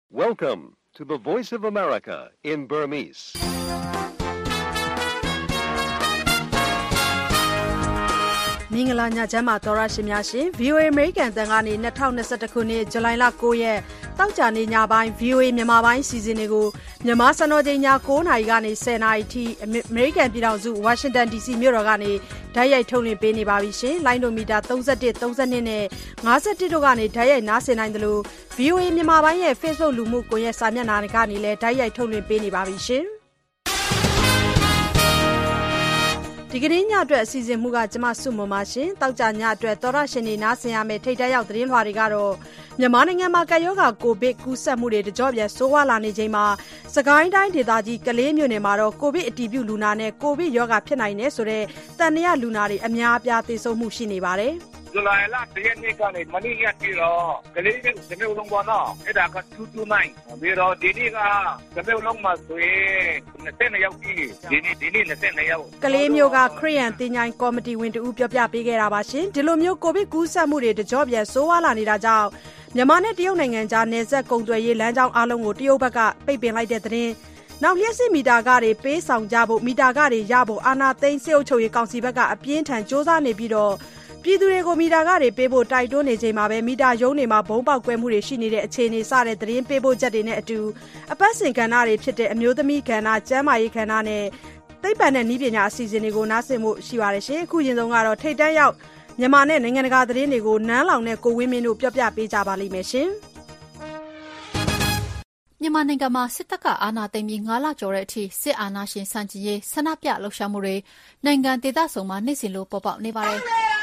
Welcome to the Voice of America in Burmese. ။မင်္ဂလာညချမ်းပါသောရရှိများရှင် VOA American တန်ကနေ2021ခုနှစ်ဇူလိုင်လ9ရက်တောက်ကြနေညပိုင်း VOA မြန်မာပိုင်းစီစဉ်တွေကိုမြန်မာစံတော်ချိန်ည9:00နာရီကနေ10:00နာရီထိ American ပြည်ထောင်စု Washington DC မြို့တော်ကနေဓာတ်ရိုက်ထုတ်လွှင့်ပေးနေပါပြီရှင်။လိုင်းဒိုမီတာ31 32နဲ့51တို့ကနေဓာတ်ရိုက်နားဆင်နိုင်တယ်လို့ VOA မြန်မာပိုင်းရဲ့ Facebook လူမှုကွန်ရက်စာမျက်နှာကနေလည်းဓာတ်ရိုက်ထုတ်လွှင့်ပေးနေပါပြီရှင်။ဒီကနေ့ညအတွက်အစီအစဉ်မှုကကျမစုမပါရှင်တောက်ကြညအတွက်သောရရှင်နေနားဆင်ရမယ့်ထိတ်တက်ရောက်သတင်းလွှာတွေကတော့မြန်မာနိုင်ငံမှာကပ်ရောဂါကိုဗစ်ကူးစက်မှုတွေတကြော့ပြန်ဆိုးဝါးလာနေချိန်မှာစကိုင်းတိုင်းဒေသကြီးကလေးမြို့နယ်မှာတော့ကိုဗစ်အတည်ပြုလူနာနဲ့ကိုဗစ်ရောဂါဖြစ်နိုင်တယ်ဆိုတဲ့တန်ရာလူနာတွေအများအပြားသေဆုံးမှုရှိနေပါတယ်ဇူလိုင်လ1ရက်နေ့ကနေမနေ့ရက်ပြီးတော့ကလေးမြို့တစ်မြို့လုံးပေါ်တော့အဲ့ဒါက229ပြီးတော့ဒီနေ့ကတစ်မြို့လုံးမှာဆိုရင်22ယောက်ကြီးဒီနေ့22ယောက်ကလေးမြို့ကခရီးယန်တင်ញိုင်းကော်မတီဝင်တူပြောပြပေးခဲ့တာပါရှင်ဒီလိုမျိုးကိုဗစ်ကူးစက်မှုတွေတကြော့ပြန်ဆိုးဝါးလာနေတာကြောင့်မြန်မာနဲ့တရုတ်နိုင်ငံကြားနယ်စပ်ကုန်သွယ်ရေးလမ်းကြောင်းအလုံးကိုတရုတ်ဘက်ကပိတ်ပင်လိုက်တဲ့သတင်းနောက်လျှက်စစ်မီတာကတွေပေးဆောင်ကြဖို့မီတာကတွေရဖို့အာဏာသိမ်းစစ်အုပ်ချုပ်ရေးကောင်စီဘက်ကအပြင်းထန်စ조사နေပြီးတော့ပြည်သူတွေကိုမီတာကတွေပေးဖို့တိုက်တွန်းနေချိန်မှာပဲမီတာရုံးတွေမှာဘုံပေါက်ကွဲမှုတွေရှိနေတဲ့အခြေအနေစတဲ့သတင်းပေးဖို့ချက်တွေနဲ့အတူအပတ်စဉ်ကဏ္ဍတွေဖြစ်တဲ့အမျိုးသမီးကဏ္ဍကျန်းမာရေးကဏ္ဍနဲ့သိပ္ပံနဲ့နည်းပညာအစီအစဉ်တွေကိုနားဆင်မှုရှိပါတယ်ရှင်အခုရင်ဆုံးကတော့ထိတ်တန့်ရောက်မြန်မာနဲ့နိုင်ငံတကာသတင်းတွေကိုနန်းလောင်နဲ့ကိုဝင်းမင်းတို့ပြောပြပေးကြပါလိမ့်မယ်ရှင်မြန်မာနိုင်ငံမှာစစ်တပ်ကအာဏာသိမ်းပြီး9လကျော်တဲ့အထိစစ်အာဏာရှင်ဆန့်ကျင်ရေးဆန္ဒပြလှုပ်ရှားမှုတွေနိုင်ငံဒေသစုံမှာနေ့စဉ်လိုပေါ်ပေါက်နေပါတယ်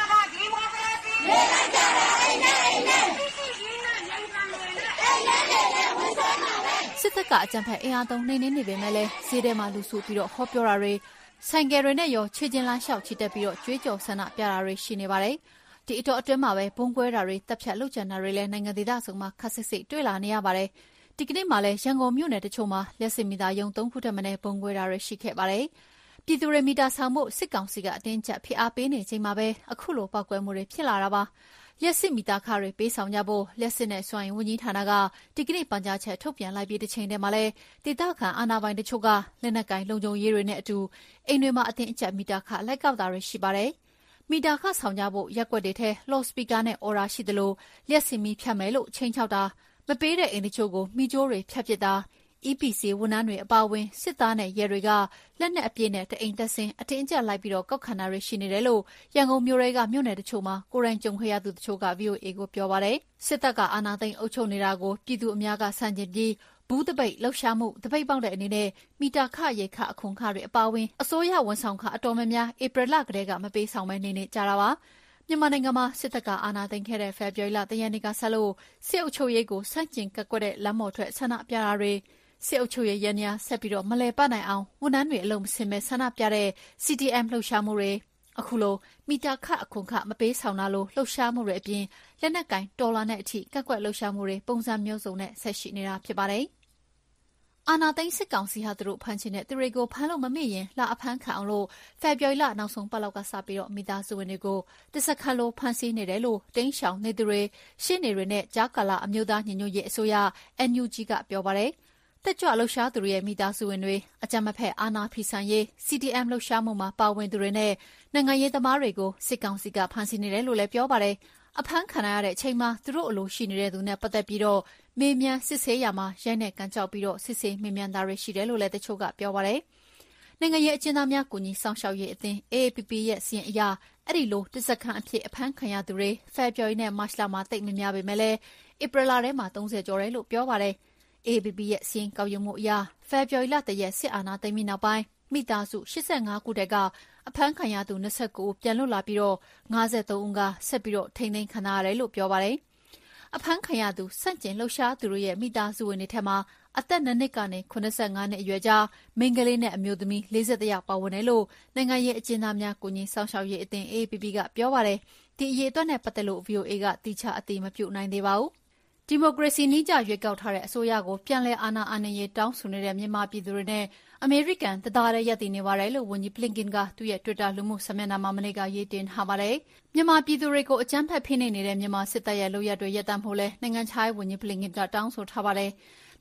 စစ်တပ်ကအကြမ်းဖက်အင်အားသုံးနှိမ်နင်းနေပေမဲ့လည်းဈေးထဲမှာလူစုပြီးတော့ဟောပြောတာတွေဆိုင်ကယ်တွေနဲ့ရောခြေကျင်းလမ်းလျှောက်ချီတက်ပြီးတော့ကြွေးကြော်ဆန္ဒပြတာတွေရှိနေပါတယ်ဒီအတော့အတွင်းမှာပဲဘုံကွဲတာတွေတပ်ဖြတ်လုပ်ကြံတာတွေလည်းနိုင်ငံဒေသစုံမှာခက်ဆစ်စစ်တွေ့လာနေရပါတယ်ဒီကနေ့မှလည်းရန်ကုန်မြို့နယ်တချို့မှာလက်စစ်မီတာရုံ3ခုထက်မနည်းဘုံကွဲတာတွေရှိခဲ့ပါတယ်ပြည်သူတွေမီတာဆောင်မှုစစ်ကောင်စီကအတင်းကျပ်ဖိအားပေးနေချိန်မှာပဲအခုလိုပောက်ကွဲမှုတွေဖြစ်လာတာပါလက်စစ်မီတာခါတွေပေးဆောင်ကြဖို့လက်စစ်နဲ့စွမ်းရည်ဝန်ကြီးဌာနကဒီကနေ့ပန်ကြားချက်ထုတ်ပြန်လိုက်ပြီးတစ်ချိန်တည်းမှာလည်းဒေသခံအာဏာပိုင်တချို့ကလက်နက်ကိုင်လုံခြုံရေးတွေနဲ့အတူအိမ်တွေမှာအတင်းအကျပ်မီတာခလိုက်ကောက်တာတွေရှိပါတယ်မီတာခဆောင်ကြဖို့ရက်ွက်တွေထဲလော့စပီကာနဲ့အော်ရာရှိသလိုလက်စစ်မီဖြတ်မယ်လို့ချိန်ချောက်တာမပေးတဲ့အိမ်တချို့ကိုမီကြိုးတွေဖြတ်ပစ်တာ EPC ဝန်ထမ်းတွေအပါအဝင်စစ်သားနဲ့ရဲတွေကလက်နက်အပြည့်နဲ့တအိမ်တက်ဆင်းအတင်းအကျပ်လိုက်ပြီးတော့ကောက်ခံတာတွေရှိနေတယ်လို့ရန်ကုန်မြို့ရဲကမြို့နယ်တချို့မှာကိုရိုင်းကြုံခဲ့ရသူတချို့က VOA ကိုပြောပါတယ်စစ်တပ်ကအာဏာသိမ်းအုပ်ချုပ်နေတာကိုပြည်သူအများကဆန့်ကျင်ပြီးဘူးတပိတ်လှုပ်ရှားမှုတပိတ်ပေါက်တဲ့အနေနဲ့မီတာခရေခအခွန်ခတွေအပါအဝင်အစိုးရဝန်ဆောင်ခအတော်များများဧပြီလကတည်းကမပေးဆောင်မဲနေကြတာပါမြန်မာနိုင်ငံမှာစစ်တပ်ကအာဏာသိမ်းခဲ့တဲ့ဖေဖော်ဝါရီလ3ရက်နေ့ကဆက်လို့စစ်အုပ်ချုပ်ရေးကိုဆန့်ကျင်ကန့်ကွက်တဲ့လမ်းပေါ်ထွက်ဆန္ဒပြတာတွေစစ်အုပ်ချုပ်ရေးရန်ရာဆက်ပြီးတော့မလဲပတ်နိုင်အောင်ဝန်ထမ်းတွေအလုံးမစင်မဲ့ဆန္ဒပြတဲ့ CDM လှုပ်ရှားမှုတွေအခုလိုမီတာခအခွန်ခမပေးဆောင်တာလို့လှုပ်ရှားမှုတွေအပြင်လက်နက်ကင်တော်လာတဲ့အထိကန့်ကွက်လှုပ်ရှားမှုတွေပုံစံမျိုးစုံနဲ့ဆက်ရှိနေတာဖြစ်ပါတယ်အာနာသိန်းစစ်ကောင်စီဟာသူတို့ဖမ်းချင်တဲ့သူတွေကိုဖမ်းလို့မမိရင်လာအဖမ်းခံအောင်လို့ဖေဖော်ဝါရီလနောက်ဆုံးပတ်လောက်ကစပြီးတော့မိသားစုဝင်တွေကိုတစခါလိုဖမ်းဆီးနေတယ်လို့တင်းရှောင်နေသူတွေရှင်းနေတွေနဲ့ကြားကာလအမျိုးသားညီညွတ်ရေးအစိုးရ NUG ကပြောပါတယ်တက်ကြွလှုပ်ရှားသူတွေရဲ့မိသားစုဝင်တွေအကြမ်းမဖက်အာဏာဖီဆန်ရေး CDM လှုပ်ရှားမှုမှာပါဝင်သူတွေနဲ့နိုင်ငံရေးသမားတွေကိုစစ်ကောင်စီကဖမ်းဆီးနေတယ်လို့လည်းပြောပါတယ်အဖမ်းခံရတဲ့အချိန်မှာသူတို့အလိုရှိနေတဲ့သူနဲ့ပတ်သက်ပြီးတော့မေးမြန်းစစ်ဆေးရမှာရိုက်နဲ့ကန်ကြောက်ပြီးတော့စစ်ဆေးမေးမြန်းတာတွေရှိတယ်လို့လည်းတချို့ကပြောပါတယ်နိုင်ငံရေးအကျဉ်းသားများကူညီဆောင်ရှောက်ရေးအသင်း AAPP ရဲ့စီရင်အရအဲ့ဒီလိုတစ်စက္ကန့်အဖြစ်အဖမ်းခံရသူတွေဖေဖော်ဝါရီနဲ့မတ်လမှာတိတ်မများပေမဲ့လည်းဧပြီလထဲမှာ30ကျော်တယ်လို့ပြောပါတယ်AAPP ရဲ့စီရင်ကောက်ယူမှုအရဖေဖော်ဝါရီလတရက်စစ်အာဏာသိမ်းပြီးနောက်ပိုင်းမိသားစု85ခုတည်းကအဖမ်းခံရသူ29ဦးပြန်လွတ်လာပြီးတော့53ဦးကဆက်ပြီးတော့ထိန်းသိမ်းခံရတယ်လို့ပြောပါတယ်အဖမ်းခံရသူစန့်ကျင်လှုပ်ရှားသူတို့ရဲ့မိသားစုဝင်တွေထက်မှာအသက်2နှစ်ကနေ85နှစ်အရွယ်ကြားမိန်းကလေးနဲ့အမျိုးသမီး41ယောက်ပါဝင်တယ်လို့နိုင်ငံရေးအကျဉ်းသားများကူညီဆောင်ရှောက်ရေးအသင်း AAPP ကပြောပါတယ်ဒီအရေးအတွက်နဲ့ပတ်သက်လို့ VOA ကတိကျအသိမပြုနိုင်သေးပါဘူးဒီမိုကရေစီနည်းကျရွေးကောက်ထားတဲ့အစိုးရကိုပြန်လည်အာဏာအပ်နှံရေးတောင်းဆိုနေတဲ့မြန်မာပြည်သူတွေနဲ့အမေရိကန်တသားတည်းရပ်တည်နေပါတယ်လို့ဝန်ကြီးဘလင်ကင်ကသူ့ရဲ့ Twitter လူမှုစာမျက်နှာမှာမနေ့ကရေးတင်ထားပါတယ်။မြန်မာပြည်သူတွေကိုအကြမ်းဖက်ဖိနှိပ်နေတဲ့မြန်မာစစ်တပ်ရဲ့လုပ်ရပ်တွေရပ်တန့်ဖို့လဲနိုင်ငံခြားရေးဝန်ကြီးဘလင်ကင်ကတောင်းဆိုထားပါတယ်။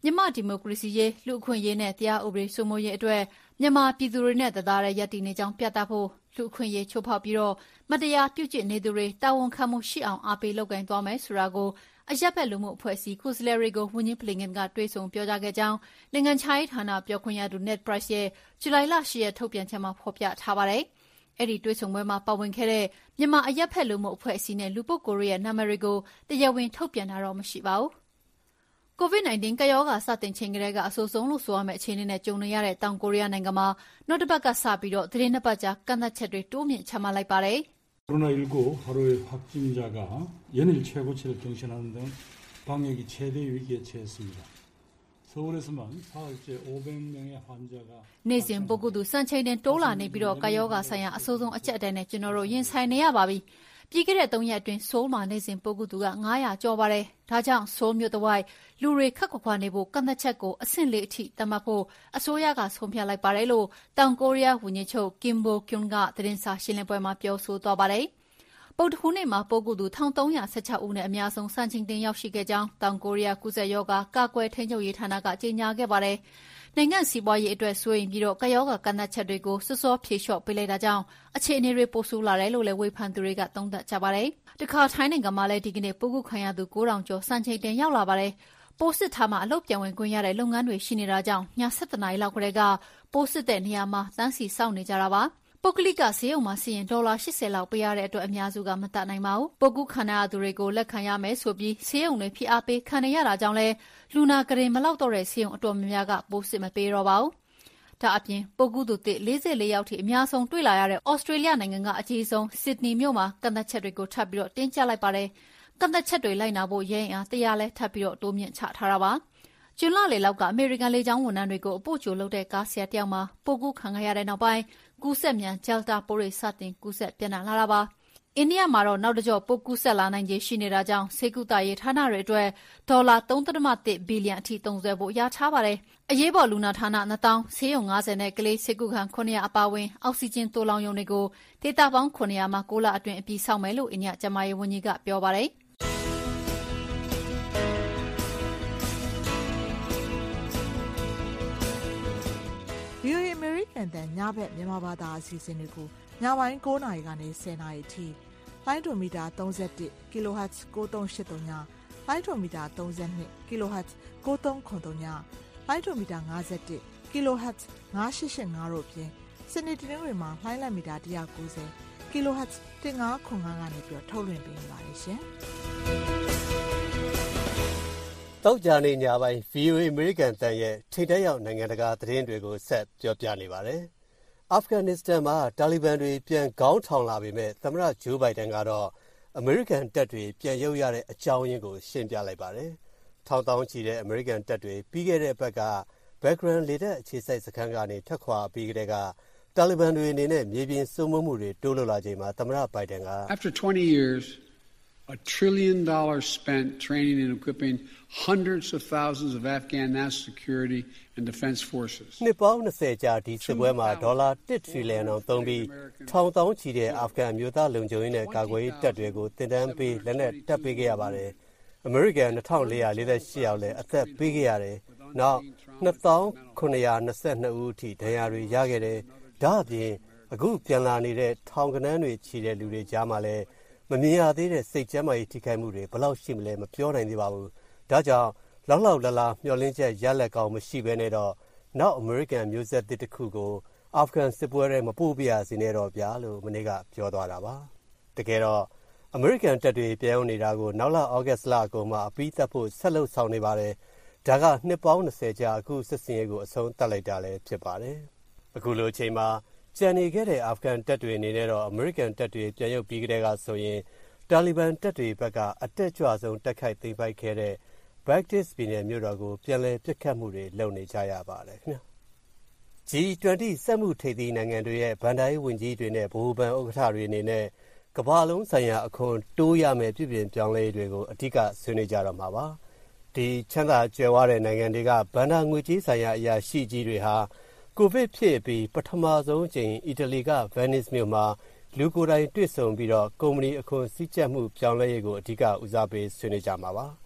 မြန်မာဒီမိုကရေစီရေးလူ့အခွင့်အရေးနဲ့တရားဥပဒေစိုးမိုးရေးအတွက်မြန်မာပြည်သူတွေနဲ့တသားတည်းရပ်တည်နေကြောင်းပြသဖို့လူ့အခွင့်အရေးချိုးဖောက်ပြီးတော့မတရားပြုကျင့်နေသူတွေတာဝန်ခံမှုရှိအောင်အားပေးလုပ်ကိုင်သွားမယ်ဆိုတာကိုအရပ်ဘက်လူမှုအဖွဲ့အစည်းကိုယ်စားလှယ်တွေကိုဝန်ကြီးပလင်ကန်ကတွေ့ဆုံပြောကြားခဲ့ကြောင်းနိုင်ငံခြားရေးဌာနပြောခွင့်ရသူ Ned Price ရဲ့ဇူလိုင်လ 10 ရက်ထုတ်ပြန်ချက်မှာဖော်ပြထားပါတယ်။အဲ့ဒီတွေ့ဆုံပွဲမှာပါဝင်ခဲ့တဲ့မြန်မာအရပ်ဘက်လူမှုအဖွဲ့အစည်းနဲ့လူပုဂ္ဂိုလ်တွေရဲ့နာမည်တွေကိုတရားဝင်ထုတ်ပြန်တာတော့မရှိပါဘူး။ COVID-19 ကပ်ရောဂါစတင်ချိန်ကတည်းကအဆိုးဆုံးလို့ဆိုရမယ့်အခြေအနေနဲ့ကြုံနေရတဲ့တောင်ကိုရီးယားနိုင်ငံမှာနောက်တစ်ပတ်ကစပြီးတော့သတင်းနှစ်ပတ်ကြာကန့်သတ်ချက်တွေတိုးမြင့်ချမှတ်လိုက်ပါတယ်။ 코로나19 하루의 확진자가 연일 최고치를 경신하는 등 방역이 최대 위기에 처했습니다. 서울에서만 사흘째 500명의 환자가 နေ့စဉ်ပုဂ္ဂိုလ်သူစံချိန်တင်တိုးလာနေပြီးတော့ကာယောဂါဆိုင်ရာအဆိုးဆုံးအကျပ်အတည်းနဲ့ကျွန်တော်တို့ရင်ဆိုင်နေရပါပြီ။ပြီးခဲ့တဲ့3ရက်အတွင်းဆိုးမှာနေ့စဉ်ပုဂ္ဂိုလ်သူက900ကျော်ပါတယ်။ဒါကြောင့်ဆိုးမြို့တစ်ဝိုက်လူတွေခက်ခွာခွာနေဖို့ကန့်သတ်ချက်ကိုအဆင့်လေးအထိသတ်မှတ်ဖို့အစိုးရကဆုံးဖြတ်လိုက်ပါတယ်လို့တောင်ကိုရီးယားဝန်ကြီးချုပ်ကင်ဘိုကွန်းကသတင်းစာရှင်းလင်းပွဲမှာပြောဆိုသွားပါတယ်။ပုဒ်တခုနေ့မှာပုဂ္ဂိုလ်သူ1316ဦးနဲ့အများဆုံးစံချိန်တင်ရောက်ရှိခဲ့ကြောင်းတောင်ကိုရီးယားကုသရောဂါကာကွယ်ထိန်းချုပ်ရေးဌာနကကြေညာခဲ့ပါတယ်။နိုင်ငံစီးပွားရေးအတွက်စိုးရိမ်ပြီးတော့ကာယောဂါကန့်သတ်ချက်တွေကိုစောစောဖြေလျှော့ပေးလိုက်တာကြောင့်အခြေအနေတွေပိုဆိုးလာတယ်လို့လည်းဝေဖန်သူတွေကသုံးသပ်ကြပါတယ်။တခါထိုင်းနိုင်ငံမှာလည်းဒီကနေ့ပို့ကူခံရသူ9000ကျော်စံချိန်တင်ရောက်လာပါတယ်။ပိုးစစ်ထားမှအလုပ်ပြန်ဝင်ခွင့်ရတဲ့လုပ်ငန်းတွေရှိနေတာကြောင့်ည7:00 နာရီလောက်ကတည်းကပိုးစစ်တဲ့နေရာမှာတန်းစီစောင့်နေကြတာပါ။ပုဂ္ဂလိကဆေးရုံမှာစီရင်ဒေါ်လာ80လောက်ပေးရတဲ့အတွက်အများစုကမတတ်နိုင်ပါဘူး။ပုဂ္ဂုခံရသူတွေကိုလက်ခံရမယ်ဆိုပြီးဆေးရုံတွေဖိအားပေးခံနေရတာကြောင့်လဲလူနာကရင်မလောက်တော့တဲ့ဆေးရုံအတော်များများကပိုးစစ်မပေးတော့ပါဘူး။ဒါအပြင်ပုဂ္ဂုသူသစ်44ယောက်ထိအများဆုံးတွေ့လာရတဲ့ဩစတြေးလျနိုင်ငံကအကြီးဆုံးစစ်ဒနီမြို့မှာကန့်သတ်ချက်တွေကိုထပ်ပြီးတော့တင်းကျပ်လိုက်ပါတယ်။ကန့်သတ်ချက်တွေလိုက်နာဖို့ရဲအင်အား100လဲထပ်ပြီးတော့တိုးမြင့်ချထားတာပါ။ကျွန်းလလေလောက်ကအမေရိကန်လေကြောင်းဝန်ထမ်းတွေကိုအပို့ချိုလုပ်တဲ့ကားဆရာတယောက်မှာပိုကူခံရတဲ့နောက်ပိုင်းကူးစက်မြန် Delta ပိုးတွေစတင်ကူးစက်ပြန့်နှံ့လာတာပါ။အိန္ဒိယမှာတော့နောက်တစ်ကြော့ပိုးကူးစက်လာနိုင်ခြေရှိနေတာကြောင့်ဆေးကုသရေးဌာနတွေအတွက်ဒေါ်လာ 3.1 ဘီလီယံအထိသုံးစွဲဖို့ရထားပါတယ်။အရေးပေါ်လူနာဌာန2000ဆေးရုံ50နဲ့ကလေးဆေးကုခန်း900အပါအဝင်အောက်ဆီဂျင်သိုလှောင်ရုံတွေကိုဒေသပေါင်း900မှာ6လအတွင်းအပြီးဆောက်မယ်လို့အိန္ဒိယကျန်းမာရေးဝန်ကြီးကပြောပါတယ်။ VOA American တန်ညဘက်မြန်မာဘာသာအစီအစဉ်တွေကိုညပိုင်း9:00 နာရီကနေ10:00 နာရီအထိလိုင်းဒိုမီတာ31 kHz 9383ညလိုင်းဒိုမီတာ32 kHz 9393ညလိုင်းဒိုမီတာ51 kHz 9885တို့ဖြင့်စနေတနင်္ဂနွေမှာလိုင်းလက်မီတာ190 kHz 1505ကနေပြီးထုတ်လွှင့်ပေးနေပါတယ်ရှင်တောက်ကြနေညပိုင်း VOA American တန်ရဲ့ထိပ်တန်းရောက်နိုင်ငံတကာသတင်းတွေကိုဆက်ပြောပြနေပါတယ်။အာဖဂန်နစ္စတန်မှာတာလီဘန်တွေပြန်ခေါင်းထောင်လာပေမဲ့သမ္မတဂျိုးဘိုင်ဒန်ကတော့အမေရိကန်တပ်တွေပြန်ရုပ်ရတဲ့အကြောင်းရင်းကိုရှင်းပြလိုက်ပါတယ်။ထောင်တောင်းချီတဲ့အမေရိကန်တပ်တွေပြီးခဲ့တဲ့ဘက်ကဘက်ဂရန်လေတပ်အခြေစိုက်စခန်းကနေထွက်ခွာပြီးတဲ့ကတာလီဘန်တွေအနေနဲ့မြေပြင်စိုးမိုးမှုတွေတိုးလို့လာချိန်မှာသမ္မတဘိုင်ဒန်က After 20 years $1 trillion spent training and equipping hundreds of thousands of Afghan national security and defense forces. နှစ်ပေါင်း20ကြာဒီစစ်ပွဲမှာဒေါ်လာ1 trillion အောင်သုံးပြီးထောင်တောင်းချီတဲ့အာဖဂန်မျိုးသားလုံခြုံရေးနဲ့ကာကွယ်ရေးတပ်တွေကိုတင်တန်းပေးလက်နက်တပ်ပေးခဲ့ရပါတယ်။ အမေရိကန်2448ယောက်လည်းအသက်ပေးခဲ့ရတယ်။နောက်2922ဦးအထိဒဏ်ရာတွေရခဲ့တယ်။ဒါအပြင်အခုပြန်လာနေတဲ့ထောင်ကနန်းတွေချီတဲ့လူတွေကြားမှာလည်းမမြင်ရသေးတဲ့စိတ်ကျန်းမာရေးထိခိုက်မှုတွေဘယ်လောက်ရှိမလဲမပြောနိုင်သေးပါဘူး။ဒါကြောင့်လောက်လလာမျှော်လင့်ချက်ရလက်ကောင်းမရှိဘဲနဲ့တော့နောက်အမေရိကန်မျိုးဆက်သစ်တစ်ခုကိုအာဖဂန်စစ်ပွဲထဲမပို့ပြရစီနဲ့တော့ဗျာလို့မနေ့ကပြောသွားတာပါ။တကယ်တော့အမေရိကန်တပ်တွေပြောင်းနေတာကိုနောက်လဩဂတ်စ်လအကုန်မှာအပြီးသတ်ဖို့ဆက်လုပ်ဆောင်နေပါတယ်။ဒါကနှစ်ပေါင်း20ကြာအခုစစ်စင်ရေးကိုအဆုံးသတ်လိုက်တာလည်းဖြစ်ပါတယ်။အခုလိုအချိန်မှာကျန်နေခဲ့တဲ့အာဖဂန်တပ်တွေအနေနဲ့တော့အမေရိကန်တပ်တွေပြန်ရုပ်ပြီးကြတဲ့ကဆိုရင်တာလီဘန်တပ်တွေဘက်ကအတက်ကြွဆုံးတိုက်ခိုက်သိမ်းပိုက်ခဲ့တဲ့ဘဂ်ဒစ်ပြည်နယ်မြို့တော်ကိုပြန်လည်ပစ်ခတ်မှုတွေလုပ်နေကြရပါတယ်ခင်ဗျာ။ G20 စက်မှုထိပ်သီးနိုင်ငံတွေရဲ့ဗန်ဒာရေးဝန်ကြီးတွေနဲ့ဗဟိုဘဏ်ဥက္ကဋ္ဌတွေအနေနဲ့ကမ္ဘာလုံးဆိုင်ရာအခွန်တိုးရမယ်ပြည်ပြင်ပြောင်းလဲတွေကိုအဓိကဆွေးနွေးကြတော့မှာပါ။ဒီချမ်းသာကြွယ်ဝတဲ့နိုင်ငံတွေကဗန်ဒာငွေကြေးဆိုင်ရာအရာရှိကြီးတွေဟာကိုဗစ်ဖြစ်ပြီးပထမဆုံးအကြိမ်အီတလီကဗန်နစ်မြို့မှာလူကိုယ်တိုင်တွေ့ဆုံပြီးတော့ကုမ္ပဏီအခွန်စည်းကြပ်မှုပြောင်းလဲရေးကိုအဓိကဦးစားပေးဆွေးနွေးကြမှာပါ။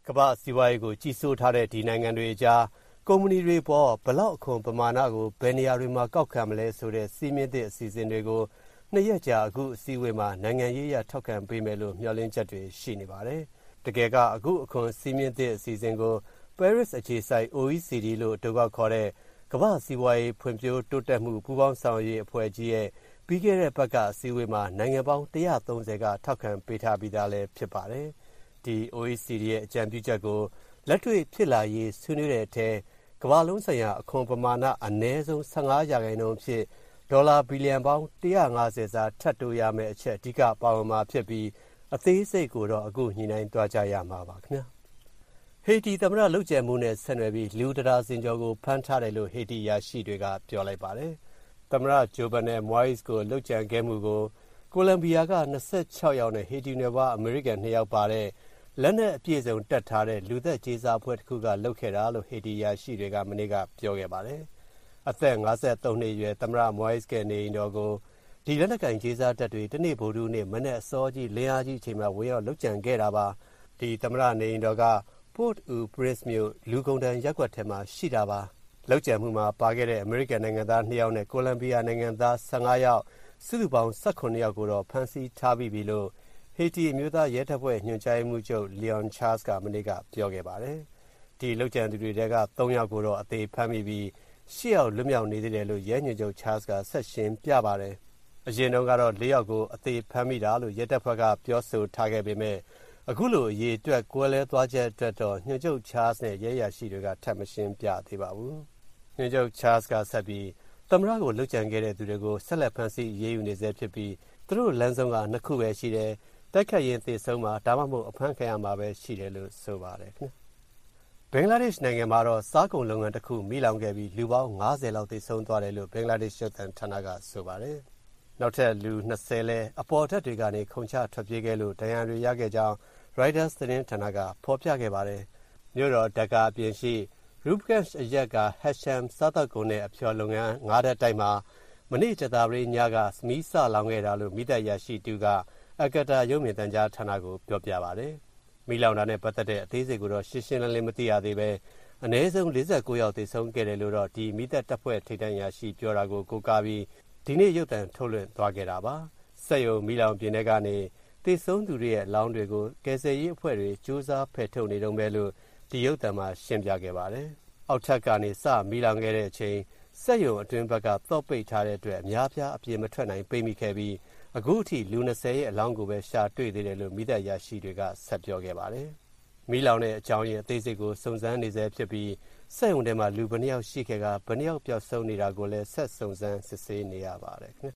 ကမ္ဘာ့စီးပွားရေးကိုကြီးစိုးထားတဲ့ဒီနိုင်ငံတွေအကြားကုမ္ပဏီတွေပေါ်ဘလောက်အခွန်ပမာဏကိုဘယ်နေရာတွေမှာကောက်ခံမလဲဆိုတဲ့စီးမြင့်တဲ့အစီအစဉ်တွေကို2 ရက်ကြာအခုအစည်းအဝေးမှာနိုင်ငံရေးအရထောက်ခံပေးမယ်လို့မျှော်လင့်ချက်တွေရှိနေပါတယ်။တကယ်ကအခုအခွန်စီးမြင့်တဲ့အစီအစဉ်ကို Paris အခြေစိုက် OECD လို့အတိုကောက်ခေါ်တဲ့ကမ္ဘာ့စီးပွားရေးဖွံ့ဖြိုးတိုးတက်မှုပူးပေါင်းဆောင်ရွက်ရေးအဖွဲ့ကြီးရဲ့ပြီးခဲ့တဲ့ဘက်ကအစည်းအဝေးမှာနိုင်ငံပေါင်း130ကထောက်ခံပေးထားပြီးသားလည်းဖြစ်ပါတယ်။ဒီ OECD ရဲ့အကြံပြုချက်ကိုလက်တွေ့ဖြစ်လာရေးဆွေးနွေးတဲ့အထဲကမ္ဘာလုံးဆိုင်ရာအခွန်ပမာဏအနည်းဆုံး15%ဖြစ်ဒေါ်လာဘီလီယံပေါင်း150စာထပ်တိုးရမယ့်အချက်အဓိကပါဝင်မှာဖြစ်ပြီးအသေးစိတ်ကိုတော့အခုညှိနှိုင်းသွားကြရမှာပါခင်ဗျာဟေတီသမ္မတလုပ်ကြံမှုနဲ့ဆက်နွယ်ပြီးလူတရာစင်ကျော်ကိုဖမ်းထားတယ်လို့ဟေတီရရှိတွေကပြောလိုက်ပါတယ်သမ္မတဂျိုဘန်နဲ့မွိုင်းစ်ကိုလုပ်ကြံခဲ့မှုကိုကိုလံဘီယာက26ယောက်နဲ့ဟေတီနယ်ဘာအမေရိကန်2ယောက်ပါတဲ့လက်နက်အပြည့်စုံတက်ထားတဲ့လူသက်ကြေးစားအဖွဲ့တစ်ခုကလုပ်ခဲ့တာလို့ဟေတီရရှိတွေကမနေ့ကပြောခဲ့ပါတယ်အသက်53နှစ်အရွယ်သမ္မတမွိုင်းစ်ကနေအိမ်တော်ကိုဒီလက်နက်ကင်ကြေးစားတပ်တွေတနေ့ဗုဒ္ဓဟူးနေ့မနေ့အစောကြီးလင်းအားကြီးအချိန်မှာဝင်ရောက်လုပ်ကြံခဲ့တာပါဒီသမ္မတနေအိမ်တော်ကPort-au-Prince မြို့လူကုန်တန်းရပ်ကွက်ထဲမှာရှိတာပါလောက်ကျန်မှုမှာပါခဲ့တဲ့အမေရိကန်နိုင်ငံသား2ယောက်နဲ့ကိုလံဘီယာနိုင်ငံသား15ယောက်စုစုပေါင်း18ယောက်ကိုတော့ဖမ်းဆီးထားပြီးပြီလို့ဟေတီအမျိုးသားရဲတပ်ဖွဲ့ညွှန်ကြားရေးမှူးချုပ် Leon Charles ကမနေ့ကပြောခဲ့ပါတယ်ဒီလောက်ကျန်သူတွေထဲက3ယောက်ကိုတော့အသေးဖမ်းမိပြီး10ယောက်လွတ်မြောက်နေသေးတယ်လို့ရဲညွှန်ချုပ် Charles ကဆက်ရှင်းပြပါတယ်အရင်တုန်းကတော့4ယောက်ကိုအသေးဖမ်းမိတာလို့ရဲတပ်ဖွဲ့ကပြောဆိုထားခဲ့ပေမဲ့အခုလိုအရေးအတွက်ကွဲလဲသွားချက်အတွက်တော့ညွှန်ချုပ် Charles နဲ့ရဲရရှိတွေကထပ်မရှင်းပြသေးပါဘူးညွှန်ချုပ် Charles ကဆက်ပြီးသမ္မတကိုလှုပ်ကြံခဲ့တဲ့သူတွေကိုဆက်လက်ဖမ်းဆီးရေးယူနေဆဲဖြစ်ပြီးသူတို့လမ်းဆုံးက2ခုပဲရှိတယ်တိုက်ခတ်ရင်သေဆုံးမှာဒါမှမဟုတ်အဖမ်းခံရမှာပဲရှိတယ်လို့ဆိုပါတယ်ခင်ဗျဘင်္ဂလားဒေ့ရှ်နိုင်ငံမှာတော့စားကုန်လုပ်ငန်းတစ်ခုမိလောင်ခဲ့ပြီးလူပေါင်း90လောက်သေဆုံးသွားတယ်လို့ဘင်္ဂလားဒေ့ရှ်ရုပ်သံဌာနကဆိုပါတယ်နောက်ထပ်လူ20လဲအပေါ်ထက်တွေကနေခုန်ချထွက်ပြေးခဲ့လို့ဒဏ်ရာတွေရခဲ့ကြောင်း Reuters သတင်းဌာနကဖော်ပြခဲ့ပါတယ်မြို့တော်ဒါကာအပြင်ရှိ Rubgans အရက်က Hasham စားသောက်ကုန်နဲ့အဖျော်လုပ်ငန်းငါးဓာတ်တိုက်မှာမနေ့ကြာသပတေးညကမီးစလောင်ခဲ့တာလို့မိသက်ရရှိသူကအကတာရုပ်မြင်သံကြားဌာနကိုပြောပြပါတယ်မီးလောင်တာနဲ့ပတ်သက်တဲ့အသေးစိတ်ကိုတော့ရှင်းရှင်းလင်းလင်းမသိရသေးပဲအနည်းဆုံး49ယောက်သေဆုံးခဲ့တယ်လို့တော့ဒီမိသက်တပ်ဖွဲ့ထိပ်တန်းရရှိပြောတာကိုကိုးကားပြီးဒီနေ့ရုပ်သံထုတ်လွှင့်သွားခဲ့တာပါစက်ရုံမီးလောင်ပြင်ထဲကနေသေဆုံးသူတွေရဲ့အလောင်းတွေကိုကယ်ဆယ်ရေးအဖွဲ့တွေစူးစမ်းဖယ်ထုတ်နေတုန်းပဲလို့ဒီရုပ်သံမှာရှင်းပြခဲ့ပါတယ်အောက်ထပ်ကနေစမီးလောင်ခဲ့တဲ့အချိန်စက်ရုံအတွင်းဘက်ကသော့ပိတ်ထားတဲ့အတွက်အများပြားအပြင်မထွက်နိုင်ပိတ်မိခဲ့ပြီးအခုအထိလူ20ရဲ့အလောင်းကိုပဲရှာတွေ့သေးတယ်လို့မိသက်ရရှိတွေကဆက်ပြောခဲ့ပါတယ်မီးလောင်တဲ့အကြောင်းရင်းအသေးစိတ်ကိုစုံစမ်းနေဆဲဖြစ်ပြီးစက်ရုံထဲမှာလူဘယ်နှယောက်ရှိခဲ့ကဘယ်နှယောက်ပျောက်ဆုံးနေတာကိုလည်းဆက်စုံစမ်းစစ်ဆေးနေရပါတယ်ခင်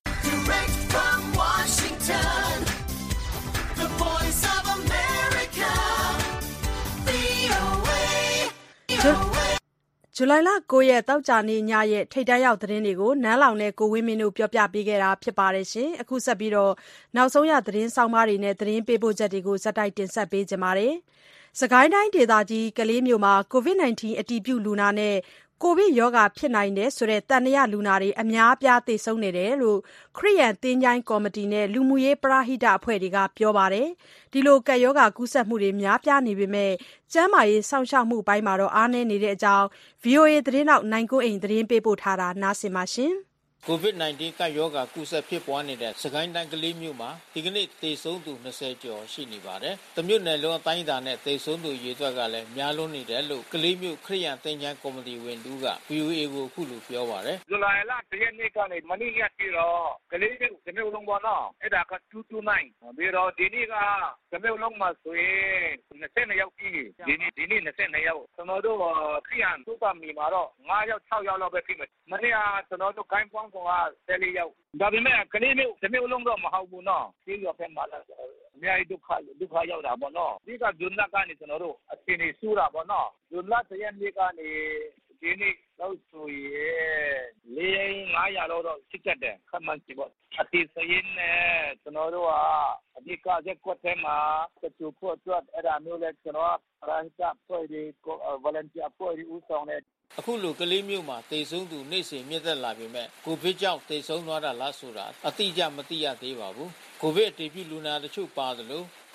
ဗျဇူလိုင်လ9ရက်တောက်ကြနေ့ညရဲ့ထိတ်တန့်ရောက်သတင်းတွေကိုနန်းလောင်နဲ့ကိုဝင်းမင်းတို့ပြောပြပေးခဲ့တာဖြစ်ပါတယ်ရှင်အခုဆက်ပြီးတော့နောက်ဆုံးရသတင်းဆောင်မတွေနဲ့သတင်းပေးပို့ချက်တွေကိုဇက်တိုက်တင်ဆက်ပေးကြပါမယ်စကိုင်းတိုင်းဒေသကြီးကလေးမြို့မှာ COVID-19 အတည်ပြုလူနာနဲ့ကိုဗစ်ရောဂါဖြစ်နိုင်တယ်ဆိုတဲ့သံသယလူနာတွေအများအပြားသေဆုံးနေတယ်လို့ခရစ်ယာန်သင်းချိုင်းကော်မတီနဲ့လူမှုရေးပရဟိတအဖွဲ့တွေကပြောပါတယ်ဒီလိုကပ်ရောဂါကူးစက်မှုတွေများပြားနေပေမဲ့ကျန်းမာရေးစောင့်ရှောက်မှုပိုင်းမှာတော့အားနည်းနေတဲ့အကြောင်း VOA သတင်းတောက်နိုင်ကိုအိမ်သတင်းပေးပို့ထားတာနားဆင်ပါရှင် COVID-19 ကပ်ရောဂါကူးစက်ဖြစ်ပွားနေတဲ့စကိုင်းတိုင်းကလေးမြို့မှာဒီကနေ့သေဆုံးသူ20ကျော်ရှိနေပါတယ်။တမြို့နယ်လုံးအတိုင်းအတာနဲ့သေဆုံးသူရေအတွက်ကလည်းများလွန်းနေတယ်လို့ကလေးမြို့ခရစ်ယာန်သင်္ချမ်းကော်မတီဝင်တူက VOA ကိုအခုလိုပြောပါတယ်။ဇူလိုင်လ1ရက်နေ့ကနေမနေ့ရက်ပြီးတော့ကလေးမြို့တမြို့လုံးပေါ်တော့အဲ့ဒါက229ပြီးတော့ဒီနေ့ကတမြို့လုံးမှာဆိုရင်22ယောက်ကြီးဒီနေ့22ယောက်ကျွန်တော်တို့ခရစ်ယာန်သုတမီမှာတော့9ယောက်6ယောက်လောက်ပဲပြီးမယ်။မနေ့ကကျွန်တော်တို့ကိုင်းပွန်းက14ယောက်ဒါပေမဲ့ကလေးမျိုးတမျိုးလုံးတော့မဟုတ်ဘူးနော်ဒီရောဖက်မှာလည်းအများကြီးဒုက္ခရောက်တာပေါ့နော်ဒီကဂျွန်လာကနေကျွန်တော်တို့အချိန်နေစူးတာပေါ့နော်ဂျွန်လာတရက်နေ့ကနေဒီနေ့တော့ဆိုရင်400လောက်စစ်တတ်တယ်ခမှန်စီပေါ့အတိစရင်နဲ့ကျွန်တော်တို့ကအဒီကရက်ကွက်ထဲမှာစတူဖို့အတွက်အဲ့ဒါမျိုးလဲကျွန်တော်ကရန်ချပ်ဖွဲ့ဒီဗော်လန်တီယာဖွဲ့ဒီဦးဆောင်တဲ့အခုလိုကလေးမျိုးမှာသေဆုံးသူနေ့စဉ်မြင့်တက်လာပေမဲ့ကိုဗစ်ကြောင့်သေဆုံးသွားတာလားဆိုတာအတိအကျမသိရသေးပါဘူးကိုဗစ်အတည်ပြုလူနာတချို့ပါသလို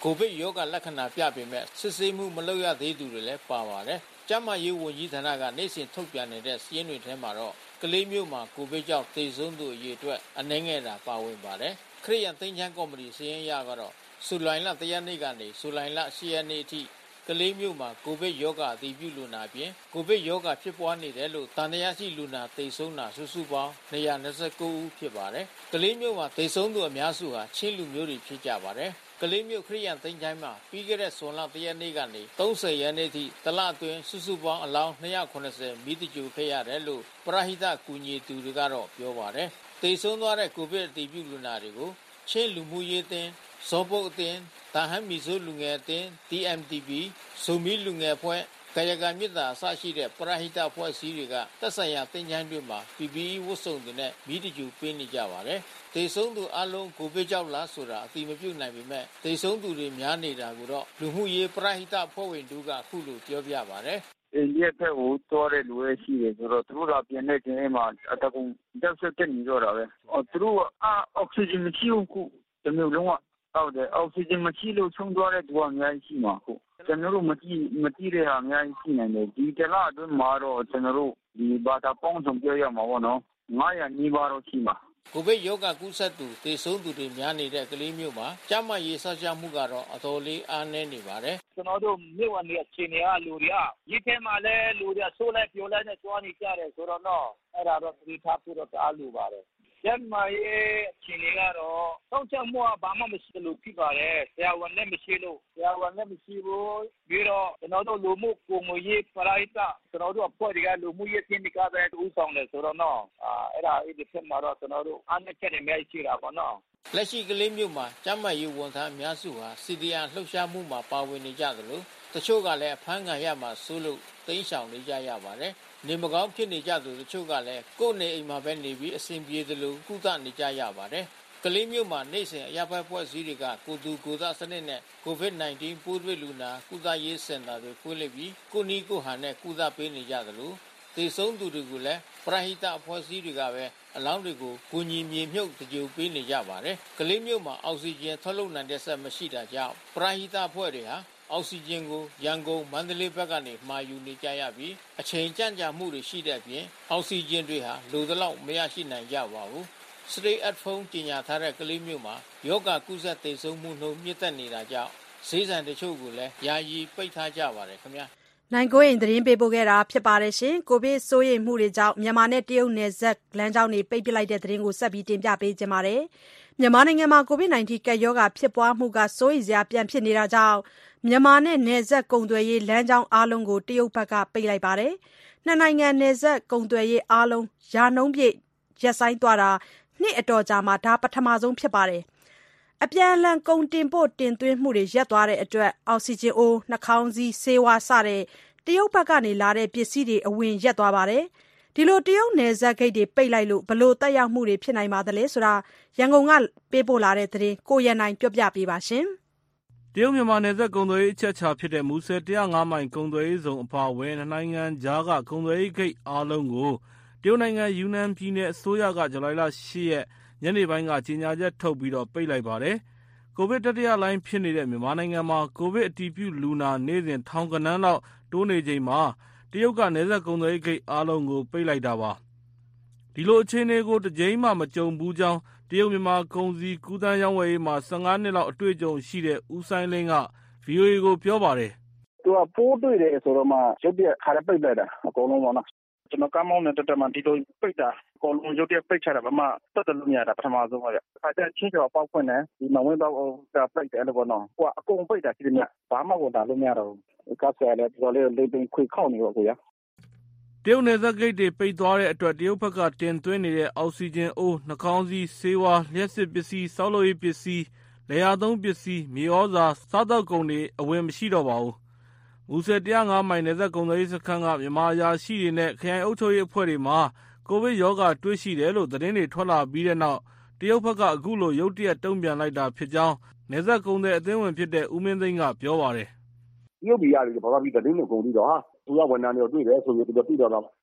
ကိုဗစ်ရောဂါလက္ခဏာပြပေမဲ့စစ်ဆေးမှုမလုပ်ရသေးသူတွေလည်းပါပါတယ်။ကျန်းမာရေးဝန်ကြီးဌာနကနေ့စဉ်ထုတ်ပြန်နေတဲ့စာရင်းတွေထဲမှာတော့ကလေးမျိုးမှာကိုဗစ်ကြောင့်သေဆုံးသူအရေအတွက်အနည်းငယ်သာပါဝင်ပါတယ်။ခရစ်ယာန်သင်္ချမ်းကော်မတီစာရင်းအရကတော့ဇူလိုင်လ1ရက်နေ့ကနေဇူလိုင်လ10ရက်နေ့အထိကလေးမျိုးမှာကိုဗစ်ရောဂါအတည်ပြုလူနာပြင်ကိုဗစ်ရောဂါဖြစ်ပွားနေတယ်လို့တန်တရားရှိလူနာသေဆုံးတာစုစုပေါင်း229ဦးဖြစ်ပါတယ်။ကလေးမျိုးမှာသေဆုံးသူအများစုဟာချင်းလူမျိုးတွေဖြစ်ကြပါတယ်။ကလေးမျိုးခရစ်ယာန်သင်္ချိုင်းမှာပြီးခဲ့တဲ့ဇွန်လ1ရက်နေ့ကနေ30ရက်နေ့ထိတလအတွင်းစုစုပေါင်းအလောင်း290မိတကြိုခဲ့ရတယ်လို့ပရဟိတကူညီသူတွေကတော့ပြောပါတယ်။သေဆုံးသွားတဲ့ကိုဗစ်အတည်ပြုလူနာတွေကိုချင်းလူမှုရေးအသင်းဇောပုတ်အသင်းတာဟန်မီဇိုလူငယ်အသင်း TMTB ဇိုမီလူငယ်အဖွဲ့ကာယကံမြစ်တာအစရှိတဲ့ပရဟိတအဖွဲ့အစည်းတွေကသက်ဆိုင်ရာသင်္ချိုင်းတွေမှာ PPE ဝတ်စုံတွေနဲ့မိတကြိုပေးနေကြပါတယ်။သေဆုံးသူအလုံးကိုဗစ်ကြောင့်လားဆိုတာအတိမပြုနိုင်ပေမဲ့သေဆုံးသူတွေများနေတာကိုတော့လူမှုရေးပရဟိတအဖွဲ့ဝင်တို့ကအခုလိုပြောပြပါတယ်။အိန္ဒိယဘက်ကိုသွားတဲ့လူတွေရှိတယ်ဆိုတော့သူတို့ကပြန်တဲ့ချိန်မှာအတကုံတက်ဆက်တက်နေတော့တာပဲ။သူတို့အောက်ဆီဂျင်မရှိဘူးတမျိုးလုံးကဟုတ်တယ်အောက်ဆီဂျင်မရှိလို့ဆုံးသွားတဲ့သူကအများကြီးရှိမှာခုကျွန်တော်တို့မကြည့်တဲ့ဟာအများကြီးရှိနေတယ်ဒီတလအတွင်းမှာတော့ကျွန်တော်တို့ဒီဘာသာပေါင်းစုံပြောရမှာပေါ့နော်900နီးပါးတော့ရှိမှာကိုဗစ်ရောဂါကူးစက်သူသေဆုံးသူတွေများနေတဲ့ကလေးမျိုးမှာကျန်းမာရေးစောင့်ရှောက်မှုကတော့အတော်လေးအားနည်းနေပါတယ်ကျွန်တော်တို့မြို့ဝင်ရဲ့အခြေအနေကလူတွေကဒီထဲမှာလည်းလူတွေဆိုးလိုက်ပြောလိုက်နဲ့သွားနေကြတယ်ဆိုတော့တော့အဲ့ဒါတော့ဒီထားဖို့တော့အားလိုပါတယ်ကျန်းမာရေးအခြေအနေကတော့စောင့်ရှောက်မှုကဘာမှမရှိလို့ဖြစ်ပါတယ်ဆရာဝန်လည်းမရှိဘူးပြီးတော့ကျွန်တော်တို့လူမှုကိုယ်မရေးပရိုက်တာကျွန်တော်တို့အဖွဲ့တွေကလူမှုရေးတင်ကပဲဥဆောင်တယ်ဆိုတော့နော်အဲ့ဒါဒီဖြစ်မှာတော့ကျွန်တော်တို့အားနည်းချက်တွေများရှိတာပေါ့နော်လက်ရှိကလေးမျိုးမှာကျန်းမာရေးဝန်ထမ်းအများစုဟာ CDR လှုပ်ရှားမှုမှာပါဝင်နေကြသလိုတချို့ကလည်းအဖမ်းခံရမှာစိုးလို့တိမ်းရှောင်နေကြရပါတယ်နေမကောင်းဖြစ်နေကြသူတချို့ကလည်းကိုယ်နေအိမ်မှာပဲနေပြီးအဆင်ပြေသလိုကုသနေကြရပါတယ်ကလေးမျိုးမှာနေ့စဉ်အရပ်ဘက်ဖွဲ့စည်းတွေကကိုသူကိုသားစနစ်နဲ့ COVID-19 ပိုးတွေ့လူနာကုသရေးစင်တာတွေဖွင့်လှစ်ပြီးကိုနီးကိုဟန်နဲ့ကုသပေးနေကြသလိုသေဆုံးသူတွေကိုလည်းပရဟိတအဖွဲ့အစည်းတွေကပဲအလောင်းတွေကိုကိုညီမြေမြုပ်တကြိုပေးနေကြပါတယ်ကလေးမျိုးမှာအောက်ဆီဂျင်ထုတ်လုပ်နိုင်တဲ့စက်မရှိတာကြောင့်ပရဟိတအဖွဲ့တွေဟာအောက်ဆီဂျင်ကိုရန်ကုန်မန္တလေးဘက်ကနေမှာယူနေကြရပြီးအချိန်ကြန့်ကြာမှုတွေရှိတဲ့အပြင်အောက်ဆီဂျင်တွေဟာလိုသလောက်မရရှိနိုင်ကြပါဘူး။ Stay at home ကြေညာထားတဲ့ကလေးမျိုးမှာယောဂကုသသေဆုံးမှုနှုန်းမြင့်တက်နေတာကြောင့်ဈေးဆိုင်တချို့ကိုလည်းယာယီပိတ်ထားကြပါတယ်ခင်ဗျာ။နိုင်ကိုရင်သတင်းပေးပို့ခဲ့တာဖြစ်ပါတယ်ရှင်။ကိုဗစ်စိုးရိမ်မှုတွေကြောင့်မြန်မာနဲ့တရုတ်နယ်စပ်လမ်းကြောင်းတွေပိတ်ပစ်လိုက်တဲ့သတင်းကိုဆက်ပြီးတင်ပြပေးကြပါမယ်။မြန်မာနိုင်ငံမှာကိုဗစ် -19 ကပ်ရောဂါဖြစ်ပွားမှုကစိုးရိမ်စရာပြန်ဖြစ်နေတာကြောင့်မြန်မာနဲ့နယ်စပ်ကုန်သွယ်ရေးလမ်းကြောင်းအားလုံးကိုတရုတ်ဘက်ကပိတ်လိုက်ပါတယ်။နှစ်နိုင်ငံနယ်စပ်ကုန်သွယ်ရေးအားလုံးရာနှုန်းပြည့်ရပ်ဆိုင်းသွားတာနှစ်အတော်ကြာမှဒါပထမဆုံးဖြစ်ပါတယ်။အပြန်အလှန်ကုန်တင်ပို့တင်သွင်းမှုတွေရပ်သွားတဲ့အတွက်အောက်ဆီဂျင်အိုးနှာခေါင်းစည်းဆေးဝါးစတဲ့တရုတ်ဘက်ကလာတဲ့ပစ္စည်းတွေအဝင်ရပ်သွားပါတယ်။ဒီလိုတရုတ်နယ်စပ်ဂိတ်တွေပိတ်လိုက်လို့ဘလို့တက်ရောက်မှုတွေဖြစ်နိုင်ပါသလဲဆိုတာရန်ကုန်ကပေးပို့လာတဲ့သတင်းကိုရန်နိုင်ပြောပြပေးပါရှင်။တရုတ်မြန်မာနယ်စပ်ကုန်သွယ်ရေးအချက်အခြာဖြစ်တဲ့မူဆယ်105မိုင်ကုန်သွယ်ရေးဇုံအပါအဝင်နိုင်ငံကြားကကုန်သွယ်ရေးဂိတ်အားလုံးကိုတရုတ်နိုင်ငံယူနန်ပြည်နယ်အစိုးရကဇူလိုင်လ8ရက်ညနေပိုင်းကကြေညာချက်ထုတ်ပြီးပိတ်လိုက်ပါတယ်။ကိုဗစ်တတိယလှိုင်းဖြစ်နေတဲ့မြန်မာနိုင်ငံမှာကိုဗစ်အတည်ပြုလူနာနေ့စဉ်ထောင်ဂဏန်းလောက်တိုးနေချိန်မှာတရုတ်ကနယ်စပ်ကုန်သွယ်ရေးဂိတ်အားလုံးကိုပိတ်လိုက်တာပါ။ဒီလိုအခြေအနေကိုတစ်ကြိမ်မှမကြုံဘူးကြောင်းတရုတ်မြန်မာကုန်စည်ကူးသန်းရောင်းဝယ်ရေးမှာ15နှစ်လောက်အတွေ့အကြုံရှိတဲ့ဦးဆိုင်လင်းက VOA ကိုပြောပါတယ်။သူကပိုးတွေ့တယ်ဆိုတော့မှရုတ်တရက်ခါရပိတ်လိုက်တာအကုန်လုံးပေါ့နော်။ကျွန်တော်ကမ်းမောင်းနဲ့တက်မှဒီလိုပိတ်တာအကုန်လုံးရုတ်တရက်ပိတ်ချတာဘာမှတက်တယ်လို့မရတာပထမဆုံးပါဗျ။အခါကျချင်းကျော်ပေါက်ဖွင့်တယ်ဒီမဝင်းပေါက်ကပိတ်တယ်လို့ပေါ့နော်။ဟိုကအကုန်ပိတ်တာရှိတယ်မြ။ဘာမှကိုတာလို့မရတော့ဘူး။ကားဆရာလည်းတော်လေးလေးပင်ခွေခောက်နေတော့ကိုရ။တရုတ်နယ်စပ်ဂိတ်တွေပိတ်သွားတဲ့အတွက်တရုတ်ဘက်ကတင်သွင်းနေတဲ့အောက်ဆီဂျင်အိုးနှာခေါင်းစည်းဆေးဝါးလျှပ်စစ်ပစ္စည်းဆောက်လုပ်ရေးပစ္စည်းလယ်ယာသုံးပစ္စည်းမြေဩဇာစားသောက်ကုန်တွေအဝင်မရှိတော့ပါဘူး။မူဆယ်105မိုင်နယ်စပ်ကုန်သွယ်ရေးစခန်းကမြန်မာအရာရှိတွေနဲ့ခရိုင်အုပ်ချုပ်ရေးအဖွဲ့တွေမှာကိုဗစ်ရောဂါတွေ့ရှိတယ်လို့သတင်းတွေထွက်လာပြီးတဲ့နောက်တရုတ်ဘက်ကအခုလိုရုတ်တရက်တုံ့ပြန်လိုက်တာဖြစ်ကြောင်းနယ်စပ်ကုန်သည်အသင်းဝင်ဖြစ်တဲ့ဦးမင်းသိန်းကပြောပါတယ်။တရုတ်ပြည်ရတယ်ဘာသာပြည်သတင်းတွေကုန်ပြီးတော့ဟာသူကဝန်ထမ်းတွေတွေ့တယ်ဆိုပြီးသူတို့ပြီးတော့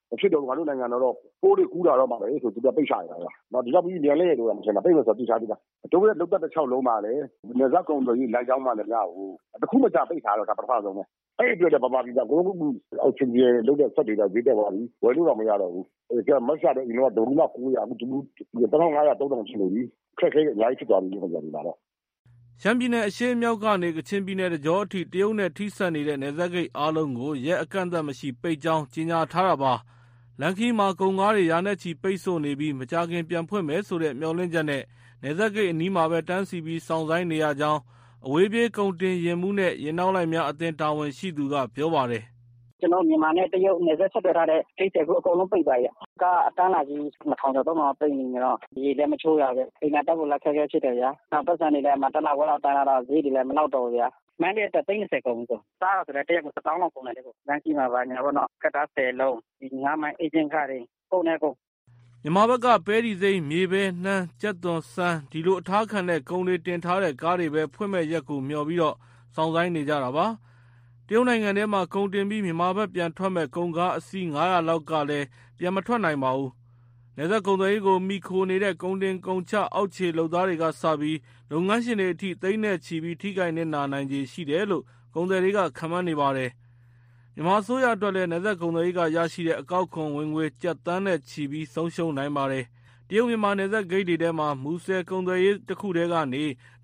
ဖြစ်တော့ငါတို့နိုင်ငံတော့ပိုးတွေကူးတာတော့မှပဲဆိုသူကပိတ်ချရတာလားနော်ဒီတော့ပြီးမြန်လေးတို့ကမဆင်တာပိတ်လို့ဆိုသူချပြီးတာတို့ရဲ့လုတ်သက်တစ်ချောင်းလုံးပါလေနေဇက်ကုံတို့ကြီးလမ်းကြောင်းမှလည်းများဘူးတခုမှကြပိတ်ထားတော့ဒါပထမဆုံးပဲအဲ့ဒီတော့ဗမာပြည်ကကိုအောက်ချင်းကြီးလုတ်တဲ့ဆက်တွေတော့ဈေးတက်သွားပြီဝယ်လို့တော့မရတော့ဘူးကဲမဆရတဲ့အင်းတော့ဒုံလာ900အခု1500 3000ရှိနေပြီခက်ခဲအများကြီးဖြစ်သွားပြီပြောကြတယ်တော့ရှမ်းပြည်နယ်အရှေ့မြောက်ကနေကချင်ပြည်နယ်တကြောအထိတရုတ်နဲ့ထိစပ်နေတဲ့နယ်စပ်ဂိတ်အားလုံးကိုရက်အကန့်အသတ်မရှိပိတ်ကြောင်းကြေညာထားတာပါလန်ခီမှာကုန်ကားတွေရာနဲ့ချီပိတ်ဆို့နေပြီးမကြာခင်ပြန်ဖွင့်မယ်ဆိုတဲ့မျှော်လင့်ချက်နဲ့နယ်စပ်ဂိတ်အနီးမှာပဲတန်းစီပြီးစောင့်ဆိုင်းနေရကြောင်းအဝေးပြေးကုန်တင်ယာဉ်မှုနဲ့ယာဉ်နောက်လိုက်များအသင်းတာဝန်ရှိသူကပြောပါတယ်ကျွန်တော်မြန်မာနဲ့တရုတ်နယ်စပ်ဆက်သွယ်ထားတဲ့ဂိတ်တွေကိုအကုန်လုံးပိတ်သွားရကအတန်းလာကြီး2000ကျော်တော့ပိတ်နေကြတော့ဒီလည်းမချိုးရပဲအိမ်ကတက်ဖို့လက်ခက်ခဲဖြစ်တယ်ဗျာနောက်ပတ်စံတွေလည်းမတလဝက်လောက်တန်းလာတော့ဈေးတွေလည်းမလောက်တော့ဗျာမန်းတဲ့30ကုန်ဆိုစားတော့ဆိုတဲ့တရက်ကို1000လောက်ကုန်တယ်ကိုလမ်းကြီးမှာပါညာဘောတော့ကတ်တာ10လုံးဒီ9မိုင်အေဂျင့်ကားတွေကုန်နေကုန်မြန်မာဘက်ကပဲဒီစိမ်းမြေပဲနှမ်းကြက်သွန်စမ်းဒီလိုအထားခံတဲ့ကုန်တွေတင်ထားတဲ့ကားတွေပဲဖွင့်မဲ့ရက်ကိုမျှော်ပြီးတော့စောင့်ဆိုင်းနေကြတာပါတရုတ်နိုင်ငံထဲမှာကုန်တင်ပြီးမြန်မာဘက်ပြန်ထွက်မဲ့ကုန်ကားအစီး900လောက်ကလည်းပြန်မထွက်နိုင်ပါဘူးနယ်စပ်ကုန်သွယ်ရေးကိုမိခိုနေတဲ့ကုန်တင်ကုန်ချအောက်ခြေလုပ်သားတွေကစပြီးလုပ်ငန်းရှင်တွေအထိသိန်းနဲ့ချီပြီးထိခိုက်နေတာနိုင်ခြေရှိတယ်လို့ကုန်သည်တွေကခန့်မှန်းနေပါတယ်မြန်မာအစိုးရအတွက်လည်းနယ်စပ်ကုန်သွယ်ရေးကရရှိတဲ့အကောက်ခွန်ဝင်ငွေကျပ်သန်းနဲ့ချီပြီးဆုံးရှုံးနိုင်ပါတယ်တရုတ်မြန်မာနယ်စပ်ဂိတ်တွေထဲမှာမူဆယ်ကုန်သွယ်ရေးတစ်ခုတည်းကနေ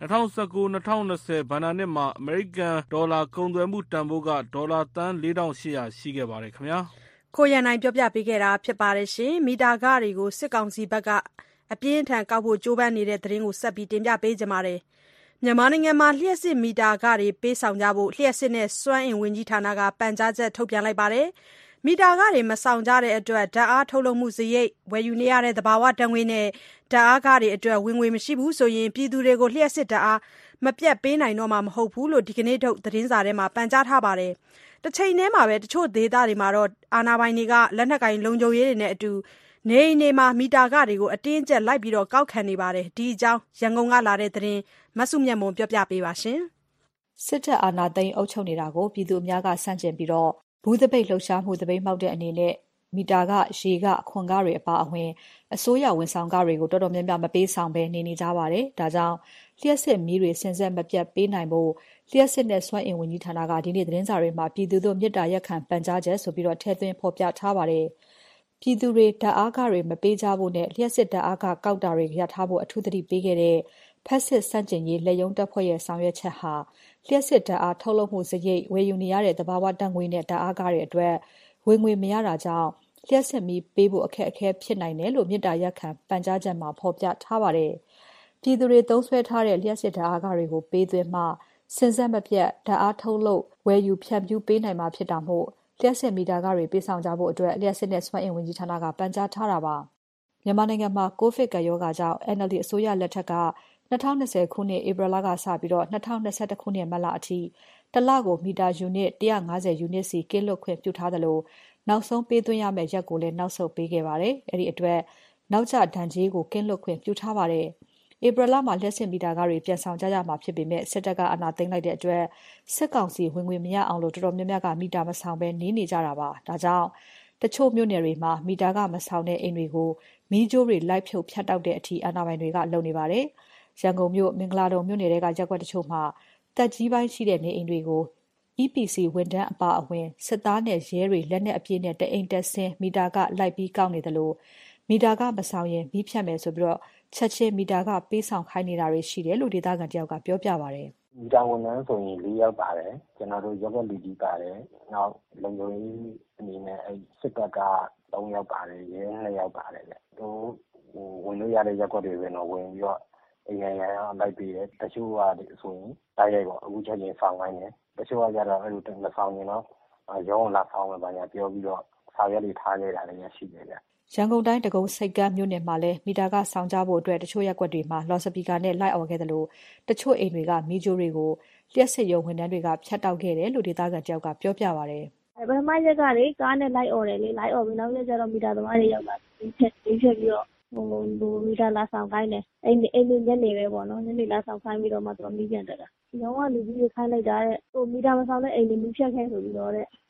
2019-2020 ဘဏ္ဍာနှစ်မှာအမေရိကန်ဒေါ်လာကုန်သွယ်မှုတန်ဖိုးကဒေါ်လာသန်း4800ရှိခဲ့ပါတယ်ခင်ဗျာကိုရန်နိုင်ပြောပြပေးခဲ့တာဖြစ်ပါတယ်ရှင်မီတာခတွေကိုစစ်ကောင်စီဘက်ကအပြင်းထန်ကောက်ဖို့ကြိုးပမ်းနေတဲ့သတင်းကိုဆက်ပြီးတင်ပြပေးကြပါမယ်မြန်မာနိုင်ငံမှာလျှက်စစ်မီတာခတွေပေးဆောင်ကြဖို့လျှက်စစ်နဲ့စွမ်းအင်ဝန်ကြီးဌာနကပန်ကြားချက်ထုတ်ပြန်လိုက်ပါတယ်မီတာခတွေမဆောင်ကြတဲ့အတွက်ဓာတ်အားထုတ်လုပ်မှုစရိတ်ဝယ်ယူနေရတဲ့သဘာဝဓာတ်ငွေနဲ့ဓာတ်အားခတွေအတွက်ဝင်ငွေမရှိဘူးဆိုရင်ပြည်သူတွေကိုလျှက်စစ်ဓာတ်အားမပြတ်ပေးနိုင်တော့မှာမဟုတ်ဘူးလို့ဒီကနေ့ထုတ်သတင်းစာထဲမှာပန်ကြားထားပါတယ်တစ်ချိန်တည်းမှာပဲတချို့ဒေသတွေမှာတော့အာဏာပိုင်တွေကလက်နက်ကင်လုံခြုံရေးတွေနဲ့အတူနေအိမ်တွေမှာမီတာခတွေကိုအတင်းကျပ်လိုက်ပြီးကောက်ခံနေပါတယ်ဒီအကြောင်းရန်ကုန်ကလာတဲ့သတင်းမဆုမြတ်မွန်ပြောပြပေးပါရှင်စစ်တပ်အာဏာသိမ်းအုပ်ချုပ်နေတာကိုပြည်သူအများကဆန့်ကျင်ပြီးတော့ဘူးသပိတ်လှုပ်ရှားမှုသပိတ်မှောက်တဲ့အနေနဲ့မီတာကရေကအခွန်ကားတွေအပါအဝင်အစိုးရဝန်ဆောင်ကားတွေကိုတော်တော်များများမပေးဆောင်ဘဲနေကြပါတယ်ဒါကြောင့်လျှက်စစ်မီးတွေစင်ဆက်မပြတ်ပေးနိုင်ဖို့လျှက်စစ်နဲ့စွမ်းအင်ဝန်ကြီးဌာနကဒီနေ့သတင်းစာတွေမှာပြည်သူတို့မြစ်တာရက်ခံပန်ကြားချက်ဆိုပြီးတော့ထည့်သွင်းဖော်ပြထားပါတယ်ပြည်သူတွေဓာတ်အားကားတွေမပေးကြဖို့နဲ့လျှက်စစ်ဓာတ်အားကကောက်တာတွေရပ်ထားဖို့အထူးသတိပေးခဲ့တဲ့ဖက်စစ်စန့်ကျင်ရေးလက်ယုံတပ်ဖွဲ့ရဲ့ဆောင်ရွက်ချက်ဟာလျှက်စစ်ဓာတ်အားထုတ်လုပ်မှုစရိတ်ဝယ်ယူနေရတဲ့သဘာဝဓာတ်ငွေနဲ့ဓာတ်အားကားတွေအတွက်ဝင်ငွေမရတာကြောင့်လျှက်စစ်မီးပေးဖို့အခက်အခဲဖြစ်နိုင်တယ်လို့မြစ်တာရက်ခံပန်ကြားချက်မှာဖော်ပြထားပါတယ်ပြည်သူတွေသုံးစွဲထားတဲ့လျှက်စစ်ဓာတ်အားကားတွေကိုပေးသွင်းမှစင်ဆက်မပြတ်ဓာတ်အားထုတ်လုပ်ဝယ်ယူဖြန့်ဖြူးပေးနိုင်မှာဖြစ်တာမို့လျှက်စစ်မီတာကားတွေပေးဆောင်ကြဖို့အတွက်လျှက်စစ်နဲ့စွမ်းအင်ဝန်ကြီးဌာနကပန်ကြားထားတာပါမြန်မာနိုင်ငံမှာကိုဗစ်ကပ်ရောဂါကြောင့် NLD အစိုးရလက်ထက်က2020ခုနှစ်ဧပြီလကစပြီးတော့2021ခုနှစ်မတ်လအထိတလကိုမီတာယူနစ်150ယူနစ်စီကင်းလွတ်ခွင့်ပြုထားသလိုနောက်ဆုံးပေးသွင်းရမယ့်ရက်ကိုလည်းနောက်ဆုတ်ပေးခဲ့ပါတယ်။အဲဒီအတွက်နောက်ကျဒဏ်ကြေးကိုကင်းလွတ်ခွင့်ပြုထားပါတယ်။ဧပြီလမှာလျှက်စစ်မီတာကားတွေပြန်ဆောင်ကြရမှာဖြစ်ပေမဲ့စစ်တပ်ကအာဏာသိမ်းလိုက်တဲ့အတွက်စစ်ကောင်စီဝင်ငွေမရအောင်လို့တော်တော်များများကမီတာမဆောင်ဘဲနေကြတာပါ။ဒါကြောင့်တချို့မြို့နယ်တွေမှာမီတာကမဆောင်တဲ့အိမ်တွေကိုမီးကြိုးတွေလိုက်ဖြုတ်ဖြတ်တောက်တဲ့အထိအာဏာပိုင်တွေကလုပ်နေပါတယ်။ရန်ကုန်မြို့မင်္ဂလာဒုံမြို့နယ်တွေကရပ်ကွက်တချို့မှာတက်ကြီးပိုင်းရှိတဲ့နေအိမ်တွေကို EPC ဝန်ထမ်းအပါအဝင်စစ်သားနဲ့ရဲတွေလက်နက်အပြည့်နဲ့တအိမ်တက်ဆင်းမီတာကလိုက်ပြီးကောက်နေတယ်လို့မီတာကမဆောင်ရင်မီးဖြတ်မယ်ဆိုပြီးတော့ချက်ချင်းမီတာကပေးဆောင်ခိုင်းနေတာတွေရှိတယ်လို့ဒေသခံတယောက်ကပြောပြပါတယ်။မီတာဝန်ထမ်းဆိုရင်4ယောက်ပါတယ်။ကျွန်တော်တို့ရပ်ကွက်လူကြီးပါတယ်။နောက်လုံခြုံရေးအနေနဲ့စစ်တပ်က3ယောက်ပါတယ်။ရဲ2ယောက်ပါတယ်ဗျ။တို့ဝင်လို့ရတဲ့ရပ်ကွက်တွေပဲတော့ဝင်ပြီးတော့အရင်လိုက်ပြီးတယ်။တချို့ကဆိုရင်တိုက်ရိုက်ပေါ့အခုချက်ချင်းဆောင်ခိုင်းတယ်။တချို့ကကြတော့အဲ့လိုမဆောင်ရင်တော့ရုံးလာဆောင်မယ်ပါညာပြောပြီးတော့ဆောင်ရွက်လေးထားခဲ့တာလည်းရှိတယ်ဗျ။ရန်ကုန်တိုင်းဒဂုံစိတ်ကမ်းမြို့နယ်မှာလည်းမီတာကဆောင်ကြဖို့အတွက်တချို့ရပ်ကွက်တွေမှာလော်စပီကာနဲ့လိုက်အော်ခဲ့တယ်လို့တချို့အိမ်တွေကမီးကြိုးတွေကိုလျှက်စစ်ရုံဝန်ထမ်းတွေကဖျက်တောက်ခဲ့တယ်လို့ဒေသခံတယောက်ကပြောပြပါတယ်ပထမရက်ကလေကားနဲ့လိုက်အော်တယ်လေလိုက်အော်ပြီးနောက်ရက်ကျတော့မီတာသမားတွေရောက်လာပြီးဖြတ်ပြီးတော့မီတာလာဆောင်ခိုင်းတယ်အိမ်ညနေပဲပေါ့နော်ညနေလာဆောင်ခိုင်းပြီးတော့မှသူမီးပြန်တက်တာရောင်းကလူကြီးတွေခိုင်းလိုက်တာတဲ့မီတာမဆောင်တဲ့အိမ်တွေမီးဖြတ်ခဲ့ဆိုပြီးတော့တဲ့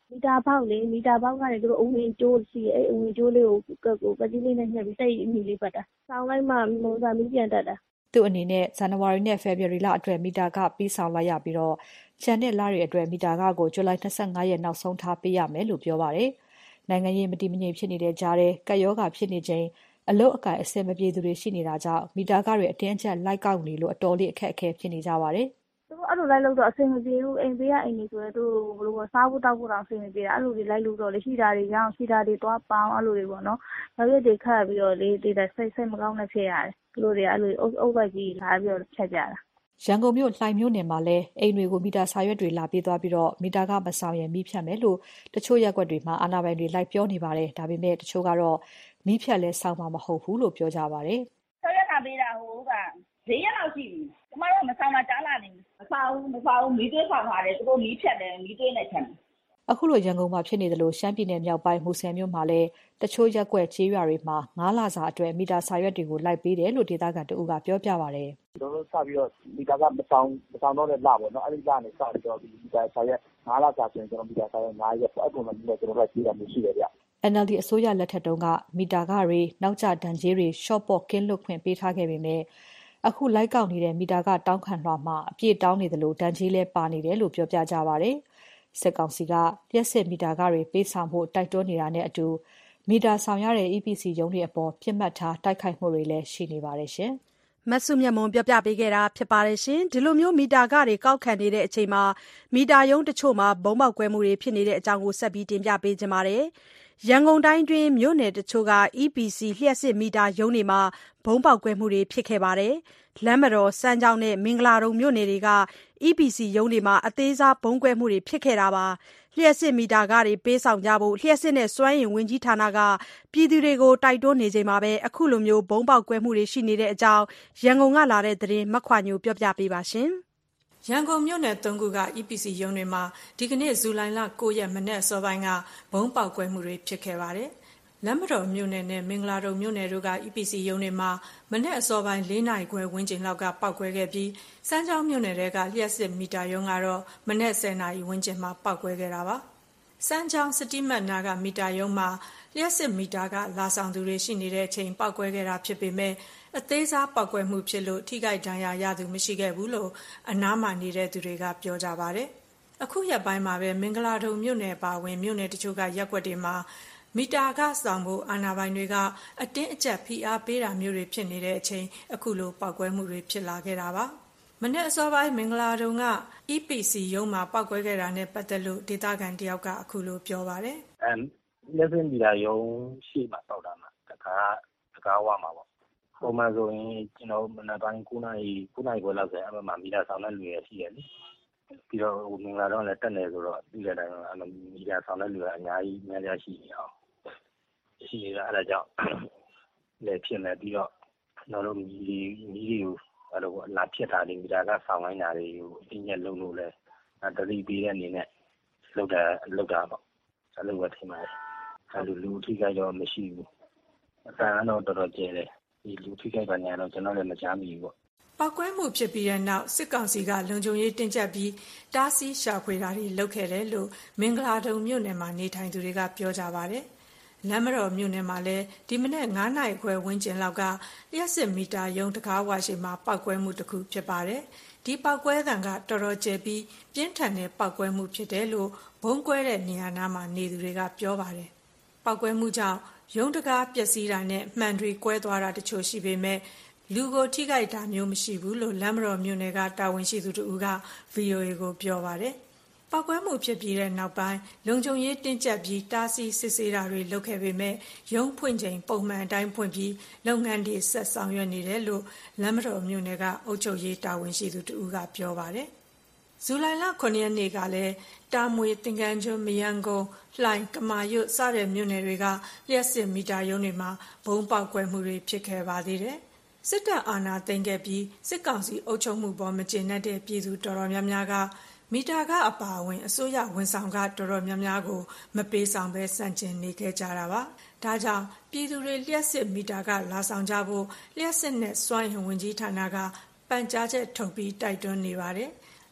မီတာပေါက်ကနေသူတို့အဝင်ကျိုးရှိရဲ့အဲ့အဝင်ကျိုးလေးကိုပတိလေးနဲ့ညှက်ပြီးတိတ်အမိလေးပတ်တာဆောင်းလိုက်မှမုံစားမီးပြန်တက်တာသူ့အနေနဲ့ဇန်နဝါရီနဲ့ဖေဖော်ဝါရီလအတွက်မီတာခပေးဆောင်လိုက်ရပြီးတော့ကျန်တဲ့လတွေအတွက်မီတာခကိုဇူလိုင်25ရက်နောက်ဆုံးထားပေးရမယ်လို့ပြောပါတယ်။နိုင်ငံရေးမတည်မငြိမ်ဖြစ်နေတဲ့ကြားထဲကပ်ရောဂါဖြစ်နေချိန်အလုတ်အကင်အဆင်မပြေသူတွေရှိနေတာကြောင့်မီတာခတွေအတင်းအကျပ်လိုက်ကောက်နေလို့အတော်လေးအခက်အခဲဖြစ်နေကြပါတယ်။သူတို့အဲ့လိုလိုက်လို့တော့အဆင်မပြေဘူးအိမ်ဘေးကအိမ်တွေဆိုရင်သူတို့ဘယ်လိုစားဖို့တောက်ဖို့တော့အဆင်မပြေတာအဲ့လိုတွေလိုက်လို့တော့လေရှိတာတွေရောင်းရှိတာတွေသွားပေါင်းအဲ့လိုတွေပေါ့နော်။နောက်ရက်တွေခတ်ပြီးတော့လေတေးတဲ့စိတ်မကောင်းနဲ့ဖြစ်ရတယ်။သူတို့တွေအဲ့လိုအုပ်လိုက်ကြီးလာပြီးတော့ဖြတ်ကြတာရန်ကုန်မြို့လှိုင်မြို့နယ်မှာလည်းအိမ်တွေကိုမီတာစာရွက်တွေလာပေးသွားပြီးတော့မီတာကမဆောင်ရင်မီးဖြတ်မယ်လို့တချို့ရက်ကွက်တွေမှာအာဏာပိုင်တွေလိုက်ပြောနေပါတယ်။ဒါပေမဲ့တချို့ကတော့မီးဖြတ်လဲဆောင်မှာမဟုတ်ဘူးလို့ပြောကြပါတယ်။ဆောက်ရက်လာပေးတာဟိုက၄ရက်လောက်ရှိပြီ။ကျမတို့မဆောင်တာကြားလာနေပြီ။မဆောင်ဘူးမီးသွေးဆောင်ထားတယ်သူတို့မီးဖြတ်တယ်မီးသွေးနဲ့ချမ်းတယ်။အခုလိုရန်ကုန်မှာဖြစ်နေတယ်လို့ရှမ်းပြည်နယ်မြောက်ပိုင်းမူဆယ်မြို့မှာလည်းတချို့ရက်ကွက်ကျေးရွာတွေမှာ9လစာအတွက်မီတာစာရွက်တွေကိုလိုက်ပေးတယ်လို့ဒေသခံတအုပ်ကပြောပြပါတယ်။ကျွန်တော်တို့စပြီးတော့မီတာကမဆောင်တော့တဲ့လပေါ့နော်။အဲ့ဒီလနဲ့စပြီးတော့မီတာစာရွက်9လစာဆိုရင်ကျွန်တော်မီတာစာရွက်9ရက်ပေါ့အဲ့ပုံမှန်ကြီးနဲ့ကျွန်တော်လိုက်ပေးတာမျိုးရှိတယ်ဗျ။ NLD အစိုးရလက်ထက်တုန်းကမီတာခတွေနောက်ကျဒဏ်ကြေးတွေ short ပေါ့ကင်းလွတ်ခွင့်ပေးထားခဲ့ပေမဲ့အခုလိုက်ကောက်နေတဲ့မီတာကတောင်းခံလွှာမှာအပြည့်တောင်းနေတယ်လို့ဒဏ်ကြေးလဲပါနေတယ်လို့ပြောပြကြပါတယ်။စစ်ကောင်စီကလျှက်စစ်မီတာခတွေပေးဆောင်ဖို့တိုက်တွန်းနေတာနဲ့အတူမီတာဆောင်ရတဲ့ EPC ရုံးတွေအပေါ်ပြစ်မှတ်ထားတိုက်ခိုက်မှုတွေလည်းရှိနေပါတယ်ရှင်။မဆုမြတ်မွန်ပြောပြပေးခဲ့တာဖြစ်ပါတယ်ရှင်။ဒီလိုမျိုးမီတာခတွေကောက်ခံနေတဲ့အချိန်မှာမီတာရုံးတချို့မှာဘုံပေါက်ကွဲမှုတွေဖြစ်နေတဲ့အကြောင်းကိုဆက်ပြီးတင်ပြပေးကြပါမယ်။ရန်ကုန်တိုင်းတွင်းမြို့နယ်တချို့က EPC လျှက်စစ်မီတာရုံးတွေမှာဘုံပေါက်ကွဲမှုတွေဖြစ်ခဲ့ပါတယ်။လမ်းမတော်စမ်းချောင်းနဲ့မင်္ဂလာတုံမြို့နယ်တွေက EPC ရုံးတွေမှာအသေးစားဘုံကွဲမှုတွေဖြစ်ခဲ့တာပါ။လျှက်စစ်မီတာခတွေပေးဆောင်ကြဖို့လျှက်စစ်နဲ့စွမ်းအင်ဝန်ကြီးဌာနကပြည်သူတွေကိုတိုက်တွန်းနေချိန်မှာပဲအခုလိုမျိုးဘုံပေါက်ကွဲမှုတွေရှိနေတဲ့အကြောင်းရန်ကုန်ကလာတဲ့သတင်းမခွာညိုပြောပြပေးပါရှင်။ရန်ကုန်မြို့နယ်3ခုက EPC ရုံးတွေမှာဒီကနေ့ဇူလိုင်လ9ရက်မနက်စောပိုင်းကဘုံပေါက်ကွဲမှုတွေဖြစ်ခဲ့ပါတယ်။လမ်းမတော်မြို့နယ်နဲ့မင်္ဂလာတုံမြို့နယ်တို့က EPC ရုံးတွေမှာမနက်အစောပိုင်း4နာရီခွဲဝန်းကျင်လောက်ကပောက်ကွဲခဲ့ပြီးစမ်းချောင်းမြို့နယ်ကလျှက်စစ်မီတာရုံးကတော့မနက်10နာရီဝန်းကျင်မှာပောက်ကွဲခဲ့တာပါ။စမ်းချောင်းစတိမတ်နာကမီတာရုံးမှာလျှက်စစ်မီတာကလာဆောင်သူတွေရှိနေတဲ့အချိန်ပောက်ကွဲခဲ့တာဖြစ်ပေမဲ့အသေးစားပောက်ကွဲမှုဖြစ်လို့ထိခိုက်ဒဏ်ရာရသူမရှိခဲ့ဘူးလို့အနားမှာနေတဲ့သူတွေကပြောကြပါတယ်။အခုရက်ပိုင်းမှာပဲမင်္ဂလာတုံမြို့နယ်ပါဝင်မြို့နယ်တချို့ကရက်ကွက်တွေမှာမီတာခဆောင်ဖို့အာဏာပိုင်တွေကအတင်းအကျပ်ဖိအားပေးတာမျိုးတွေဖြစ်နေတဲ့အချိန်အခုလိုပောက်ကွဲမှုတွေဖြစ်လာခဲ့တာပါ။မနေ့အစောပိုင်းမင်္ဂလာတုံက EPC ရုံးမှာပောက်ကွဲခဲ့တာနဲ့ပတ်သက်လို့ဒေသခံတယောက်ကအခုလိုပြောပါတယ်။လက်စင်မီတာရုံးရှိမှပောက်တာမှာတကားဝမှာပေါ့။ပုံမှန်ဆိုရင်ကျွန်တော်မနက်ပိုင်း9နာရီခွဲလောက်ဆိုရင်အမှမီတာဆောင်တဲ့လူတွေရှိတယ်လေ။ပြီးတော့မင်္ဂလာတုံးလည်းတက်နေဆိုတော့ပြီးတဲ့အတိုင်းမီတာဆောင်တဲ့လူကအများကြီးရှိနေအောင်ရှိနေတာအဲ့ဒါကြောင့်လည်းဖြစ်နေပြီးတော့ကျွန်တော်တို့မီးတွေကိုအဲ့လိုလာဖြစ်တာတွေမီတာကဆောင်းလိုက်တာတွေကိုအင်းရက်လုံးလို့လဲတတိပေးတဲ့အနေနဲ့လောက်တာပေါ့အဲ့လိုပဲထင်ပါတယ်အဲ့လိုလူထိခိုက်တော့မရှိဘူးအတန်းတော့တော်တော်ကျဲတယ်ဒီလူထိခိုက်ပါညာတော့ကျွန်တော်လည်းမကြားမိဘူးပေါ့ပောက်ကွဲမှုဖြစ်ပြီးတဲ့နောက်စစ်ကောင်စီကလုံခြုံရေးတင်းကျပ်ပြီးတားဆီးရှာဖွေတာတွေလုပ်ခဲ့တယ်လို့မင်္ဂလာတုံမြို့နယ်မှာနေထိုင်သူတွေကပြောကြပါတယ်လမ်းမတော်မြို့နယ်မှာလည်းဒီမနေ့9နာရီခွဲဝန်းကျင်လောက်ကလျှက်စစ်မီတာရုံးတကားဝါရှိမှာပောက်ကွဲမှုတစ်ခုဖြစ်ပါတယ်။ဒီပောက်ကွဲသံကတော်တော်ကျယ်ပြီးပြင်းထန်တဲ့ပောက်ကွဲမှုဖြစ်တယ်လို့ဘုံကွဲတဲ့နေရာနားမှာနေသူတွေကပြောပါတယ်။ပောက်ကွဲမှုကြောင့်ရုံးတကားပျက်စီးတာနဲ့မှန်တွေကွဲသွားတာတချို့ရှိပေမဲ့လူကိုထိခိုက်တာမျိုးမရှိဘူးလို့လမ်းမတော်မြို့နယ်ကတာဝန်ရှိသူတို့က VOA ကိုပြောပါတယ်။ပောက်ကွဲမှုဖြစ်ပြီးတဲ့နောက်ပိုင်းလုံခြုံရေးတင်းကျပ်ပြီးတားဆီးစစ်ဆေးတာတွေလုပ်ခဲ့ပေမဲ့ရုံးဖွင့်ချိန်ပုံမှန်အတိုင်းဖွင့်ပြီးလုပ်ငန်းတွေဆက်ဆောင်ရွက်နေတယ်လို့လမ်းမတော်မြို့နယ်ကအုပ်ချုပ်ရေးတာဝန်ရှိသူတို့ကပြောပါတယ်။ဇူလိုင်လ9ရက်နေ့ကလည်းတာမွေသင်္ကန်းကျွန်းမရန်ကုန်လှိုင်ကမာရွတ်စတဲ့မြို့နယ်တွေကလျှက်စစ်မီတာရုံးတွေမှာဘုံပေါက်ကွဲမှုတွေဖြစ်ခဲ့ပါသေးတယ်။စစ်တပ်အာဏာသိမ်းခဲ့ပြီးစစ်ကောင်စီအုပ်ချုပ်မှုပေါ်မကျေနပ်တဲ့ပြည်သူတော်တော်များများကမီတာကအပါအဝင်အစိုးရဝန်ဆောင်ကတော်တော်များများကိုမပေးဆောင်ဘဲစန့်ကျင်နေခဲ့ကြတာပါ။ဒါကြောင့်ပြည်သူတွေလျှက်စစ်မီတာကလာဆောင်ကြဖို့လျှက်စစ်နဲ့စွမ်းအင်ဝန်ကြီးဌာနကပန်ကြားချက်ထုတ်ပြီးတိုက်တွန်းနေပါတယ်။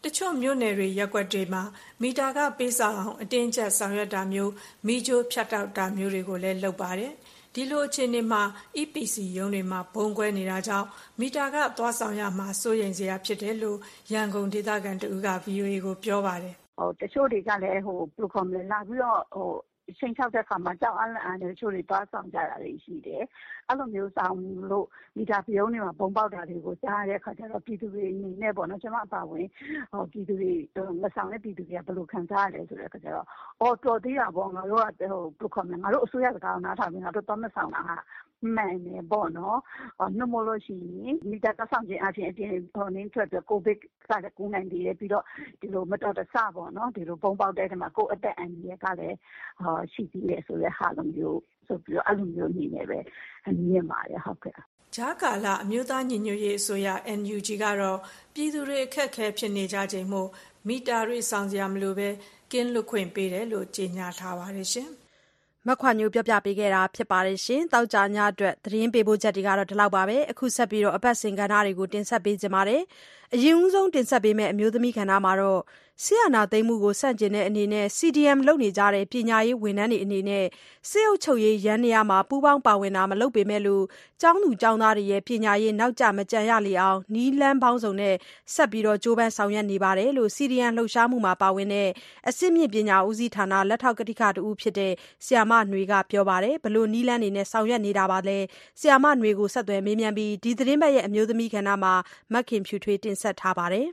တချို့မြို့နယ်တွေရက်ကွက်တွေမှာမီတာကပေးဆောင်အောင်အတင်းကျပ်ဆောင်ရွက်တာမျိုးမီးကြိုးဖြတ်တောက်တာမျိုးတွေကိုလည်းလုပ်ပါတယ်ဒီလိုအခြေအနေမှာ EPC ရုံးတွေမှာဘုံကွဲနေတာကြောင့်မီတာကသွားဆောင်ရမှာစိုးရိမ်စရာဖြစ်တယ်လို့ရန်ကုန်ဒေသခံတဦးက VOA ကိုပြောပါတယ်တချို့တွေကလည်းဘယ်လိုခေါ်မလဲလာပြီးတော့ချိန်ချောက်တဲ့ခါမှာကြောက်အားလန့်အားနဲ့တချို့တွေသွားဆောင်ကြတာတွေရှိတယ်။အဲ့လိုမျိုးဆောင်လို့မီတာပြုံးတွေမှာဘုံပေါက်တာတွေကိုကြားရတဲ့ခါကျတော့ပြည်သူတွေအနေနဲ့ပေါ့နော်ကျွန်မအပါဝင်ပြည်သူတွေမဆောင်တဲ့ပြည်သူတွေကဘယ်လိုခံစားရလဲဆိုတဲ့ခါကျတော့တော်သေးတာပေါ့ငါတို့ကဘယ်လိုခေါ်မလဲငါတို့အစိုးရစကားကိုနားထောင်ပြီးငါတို့တော့မဆောင်တာဟာမှန်တယ်ပေါ့နော်နှမို့လို့ရှိရင်မီတာကဆောင်ခြင်းအပြင်အပြင်နင်းထွက်ပြီးကိုဗစ်ကလည်းကူးနိုင်သေးတယ်ပြီးတော့ဒီလိုမတော်တဆပေါ့နော်ဒီလိုပုံပေါက်တဲ့ထဲမှာကိုအသက်အန္တရာယ်ကလည်းရှိသေးတယ်ဆိုတဲ့ဟာလိုမျိုးဆိုပြီးတော့အဲ့လိုမျိုးနေနေပဲမြင်ပါတယ်ဟုတ်ကဲ့ဂျာကာလာအမျိုးသားညီညွတ်ရေးအစိုးရ NUG ကတော့ပြည်သူတွေအခက်အခဲဖြစ်နေကြချိန်မို့မီတာတွေဆောင်စရာမလိုပဲကင်းလွတ်ခွင့်ပေးတယ်လို့ကြေညာထားပါတယ်ရှင်မခွာညိုပြောပြပေးခဲ့တာဖြစ်ပါတယ်ရှင်တောက်ကြညအတွက်သတင်းပေးပို့ချက်တွေကတော့ဒီလောက်ပါပဲအခုဆက်ပြီးတော့အပတ်စဉ်ကဏ္ဍတွေကိုတင်ဆက်ပေးကြပါမယ်အရင်ဦးဆုံးတင်ဆက်ပေးမယ့်အမျိုးသမီးကဏ္ဍမှာတော့ဆီယနာသိမ်းမှုကိုစန့်ကျင်တဲ့အနေနဲ့ CDM လုပ်နေကြတဲ့ပညာရေးဝန်ထမ်းတွေအနေနဲ့စစ်အုပ်ချုပ်ရေးရန်နေရာမှာပူးပေါင်းပါဝင်တာမလုပ်ပေမဲ့လို့ကျောင်းသူကျောင်းသားတွေရဲ့ပညာရေးနောက်ကျမကြံရလေအောင်နီးလန်းပေါင်းစုံနဲ့ဆက်ပြီးတော့ကြိုးပမ်းဆောင်ရွက်နေပါတယ်လို့ CDM လှုပ်ရှားမှုမှာပါဝင်တဲ့အစစ်မြင့်ပညာဦးစီးဌာနလက်ထောက်ကတိကတူဖြစ်တဲ့ဆရာမຫນွေကပြောပါတယ်ဘလို့နီးလန်းနေနဲ့ဆောင်ရွက်နေတာပါလဲဆရာမຫນွေကိုဆက်သွယ်မေးမြန်းပြီးဒီသတင်းပတ်ရဲ့အမျိုးသမီးကဏ္ဍမှာမခင်ဖြူထွေးတင်ဆက်ထားပါတယ်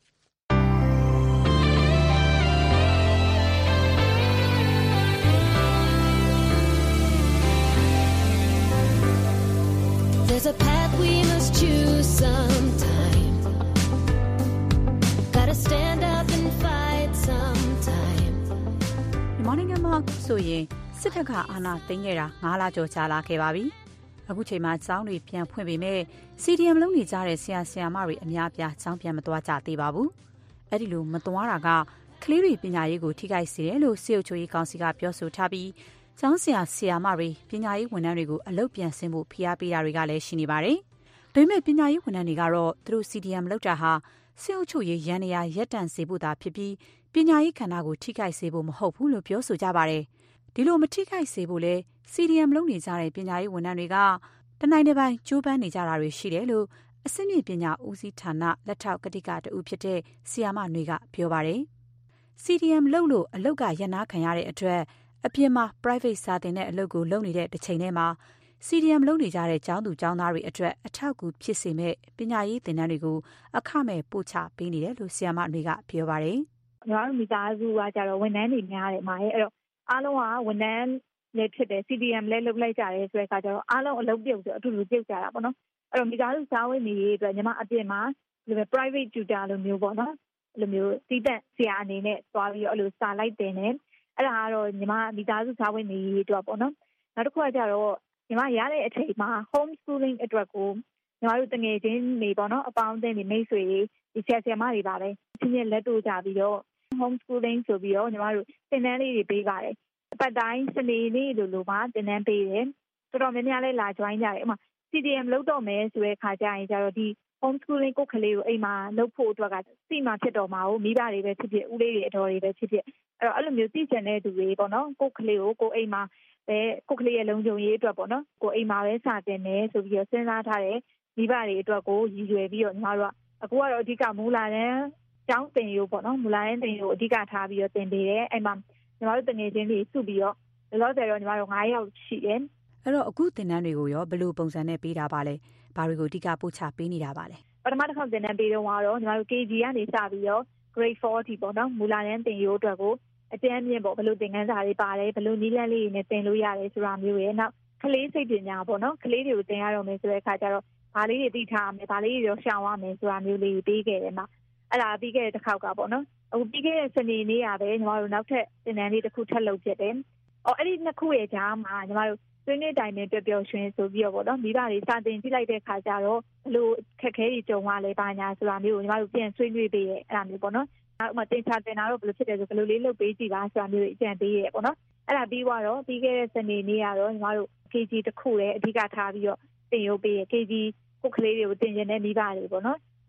There's a path we must choose sometime. Gotta stand up and fight sometime. မြန်မာနိုင်ငံမှာဆိုရင်စစ်တပ်ကအာဏာသိမ်းခဲ့တာ9လကျော်ကြာလာခဲ့ပါပြီ။အခုချိန်မှာကျောင်းတွေပြန်ဖွင့်ပေမဲ့ CDM လုပ်နေကြတဲ့ဆရာဆရာမတွေအများပြားကျောင်းပြန်မသွားကြသေးပါဘူး။အဲ့ဒီလိုမသွားတာကကလေးတွေပညာရေးကိုထိခိုက်စေတယ်လို့စစ်အုပ်ချုပ်ရေးကောင်စီကပြောဆိုထားပြီးကျောင်းဆရာဆရာမတွေပညာရေးဝန်ထမ်းတွေကိုအလုပ်ပြန်ဆင်းဖို့ဖိအားပေးတာတွေကလည်းရှိနေပါတယ်။ဒါပေမဲ့ပညာရေးဝန်ထမ်းတွေကတော့သူတို့ CDM လုပ်တာဟာစစ်အုပ်ချုပ်ရေးရန်နေရာရပ်တန့်စေဖို့သာဖြစ်ပြီးပညာရေးခန္ဓာကိုထိခိုက်စေဖို့မဟုတ်ဘူးလို့ပြောဆိုကြပါတယ်။ဒီလိုမထိခိုက်စေဖို့လဲ CDM လုပ်နေကြတဲ့ပညာရေးဝန်ထမ်းတွေကတနိုင်တစ်ပိုင်းကြိုးပမ်းနေကြတာတွေရှိတယ်လို့အစစ်မြစ်ပညာဦးစီးဌာနလက်ထောက်ကတိကတူဖြစ်တဲ့ဆီယာမຫນွေကပြောပါတယ်။ CDM လုပ်လို့အလုပ်ကရန်နာခံရတဲ့အတွက်အပြင်မှာ private စာတင်တဲ့အလုပ်ကိုလုပ်နေတဲ့တစ်ချိန်တည်းမှာ CDM လုပ်နေကြတဲ့ကျောင်းသူကျောင်းသားတွေအတွက်အထောက်အကူဖြစ်စေမဲ့ပညာရေးသင်တန်းတွေကိုအခမဲ့ပို့ချပေးနေတယ်လို့ဆီယာမຫນွေကပြောပါတယ်။ကျွန်တော်တို့မိသားစုကကြတော့ဝန်ထမ်းတွေများတယ်မှာအဲ့တော့အားလုံးကဝန်ထမ်းလည်းဖြစ်တယ် CDM လည်းလုပ်လိုက်ကြတယ်ဆိုတဲ့အခါကျတော့အားလုံးအလုပ်ပြုတ်ဆိုအတူတူပြုတ်ကြတာပေါ့နော်။အဲ့တော့မိသားစုစားဝတ်နေရေးအတွက်ညီမအပြင်မှာဒီလို private tutor လိုမျိုးပေါ့နော်။အဲ့လိုမျိုးစီးတက်ဆရာအနေနဲ့သွားပြီးတော့အဲ့လိုစာလိုက်တင်တယ်။အဲ့ဒါကတော့ညီမမိသားစုစားဝတ်နေရေးအတွက်ပေါ့နော်။နောက်တစ်ခုကကြတော့ညီမရတဲ့အချိန်မှာ home schooling အတွက်ကိုညီမတို့တငယ်ချင်းတွေပေါ့နော်အပေါင်းအသင်းတွေမိတ်ဆွေတွေဒီဆရာဆရာမတွေပါပဲချင်းချင်းလက်တို့ကြပြီးတော့ home schooling ဆိုပြီးတော့ညီမတို့သင်တန်းလေးတွေပေးပါတယ်အပတ်တိုင်းစနေနေ့လိုမှသင်တန်းပေးတယ်တော်တော်များများလည်းလာ join ကြတယ်ဥပမာ CDM လုပ်တော့မယ်ဆိုတဲ့ခါကျရင်ကျတော့ဒီ home schooling ကိုကလေးကိုအိမ်မှာလုပ်ဖို့အတွက်ကစိတ်မှဖြစ်တော်မှာကိုမိဘတွေပဲဖြစ်ဖြစ်ဦးလေးတွေအတော်တွေပဲဖြစ်ဖြစ်အဲ့လိုမျိုးသိချင်တဲ့သူတွေပေါ့နော်ကိုကလေးကိုအိမ်မှာပဲကိုကလေးရဲ့လုံခြုံရေးအတွက်ပေါ့နော်ကိုအိမ်မှာပဲစာတင်တယ်ဆိုပြီးတော့စဉ်းစားထားတယ်မိဘတွေအတွက်ကိုရည်ရွယ်ပြီးတော့ညီမတို့ကအခုကတော့အဓိကမူလာတန်းကျောင်းတင်ရိုးပေါ့နော်မူလာတန်းတင်ရိုးအဓိကထားပြီးတော့တင်ပေးတယ်အဲ့မှာညီမတို့တငယ်ချင်းတွေစုပြီးတော့လောလောဆယ်တော့ညီမတို့9ယောက်ရှိတယ်အဲ့တော့အခုသင်တန်းတွေကိုရောဘယ်လိုပုံစံနဲ့ပေးတာပါလဲဘာတွေကိုအဓိကပို့ချပေးနေတာပါလဲပထမတစ်ခေါက်သင်တန်းပေးတော့ညီမတို့ KG ကနေစပြီးတော့ grade 4 ထိပေါ့နော်မူလာတန်းတင်ရိုးအတွက်ကိုအတန်းမြင့်ပေါ့ဘယ်လိုသင်ခန်းစာတွေပါတယ်ဘယ်လိုနည်းလမ်းလေးတွေနဲ့သင်လို့ရတယ်ဆိုတာမျိုးရယ်နောက်ကလေးစိတ်ပညာပေါ့နော်ကလေးတွေကိုသင်ရတော့မယ်ဆိုတဲ့အခါကျတော့ဘာလေးတွေသိထားရမယ်ဘာလေးတွေရောရှောင်ရမယ်ဆိုတာမျိုးလေးပေးခဲ့တယ်မှာအဲ့ဒါပြီးခဲ့တဲ့တစ်ခေါက်ကပေါ့နော်အခုပြီးခဲ့တဲ့စနေနေ့ကပဲညီမတို့နောက်ထပ်သင်တန်းလေးတစ်ခုထပ်လုပ်ဖြစ်တယ်အဲ့ဒီနှစ်ခုရဲ့ကြားမှာညီမတို့ဆွေးနွေးတိုင်ပင်ပျော်ပျော်ရွှင်ဆိုပြီးတော့ပေါ့နော်မိဘတွေစာသင်ကြည့်လိုက်တဲ့ခါကျတော့ဘယ်လိုခက်ခဲတွေကြုံရလဲဘာညာဆိုတာမျိုးကိုညီမတို့ပြန်ဆွေးနွေးပေးရဲအဲ့ဒါမျိုးပေါ့နော်ဥပမာတင်ချတင်တာတော့ဘယ်လိုဖြစ်တယ်ဆိုဘယ်လိုလေးလုပ်ပေးကြည့်ပါဆိုတာမျိုးအကြံပေးရဲပေါ့နော်အဲ့ဒါပြီးတော့ပြီးခဲ့တဲ့စနေနေ့ကတော့ညီမတို့ KG တစ်ခုလည်းအဓိကထားပြီးတော့တင်ရုပ်ပေးရဲ KG ကိုကလေးတွေကိုတင်ကျင်တဲ့မိဘတွေပေါ့နော်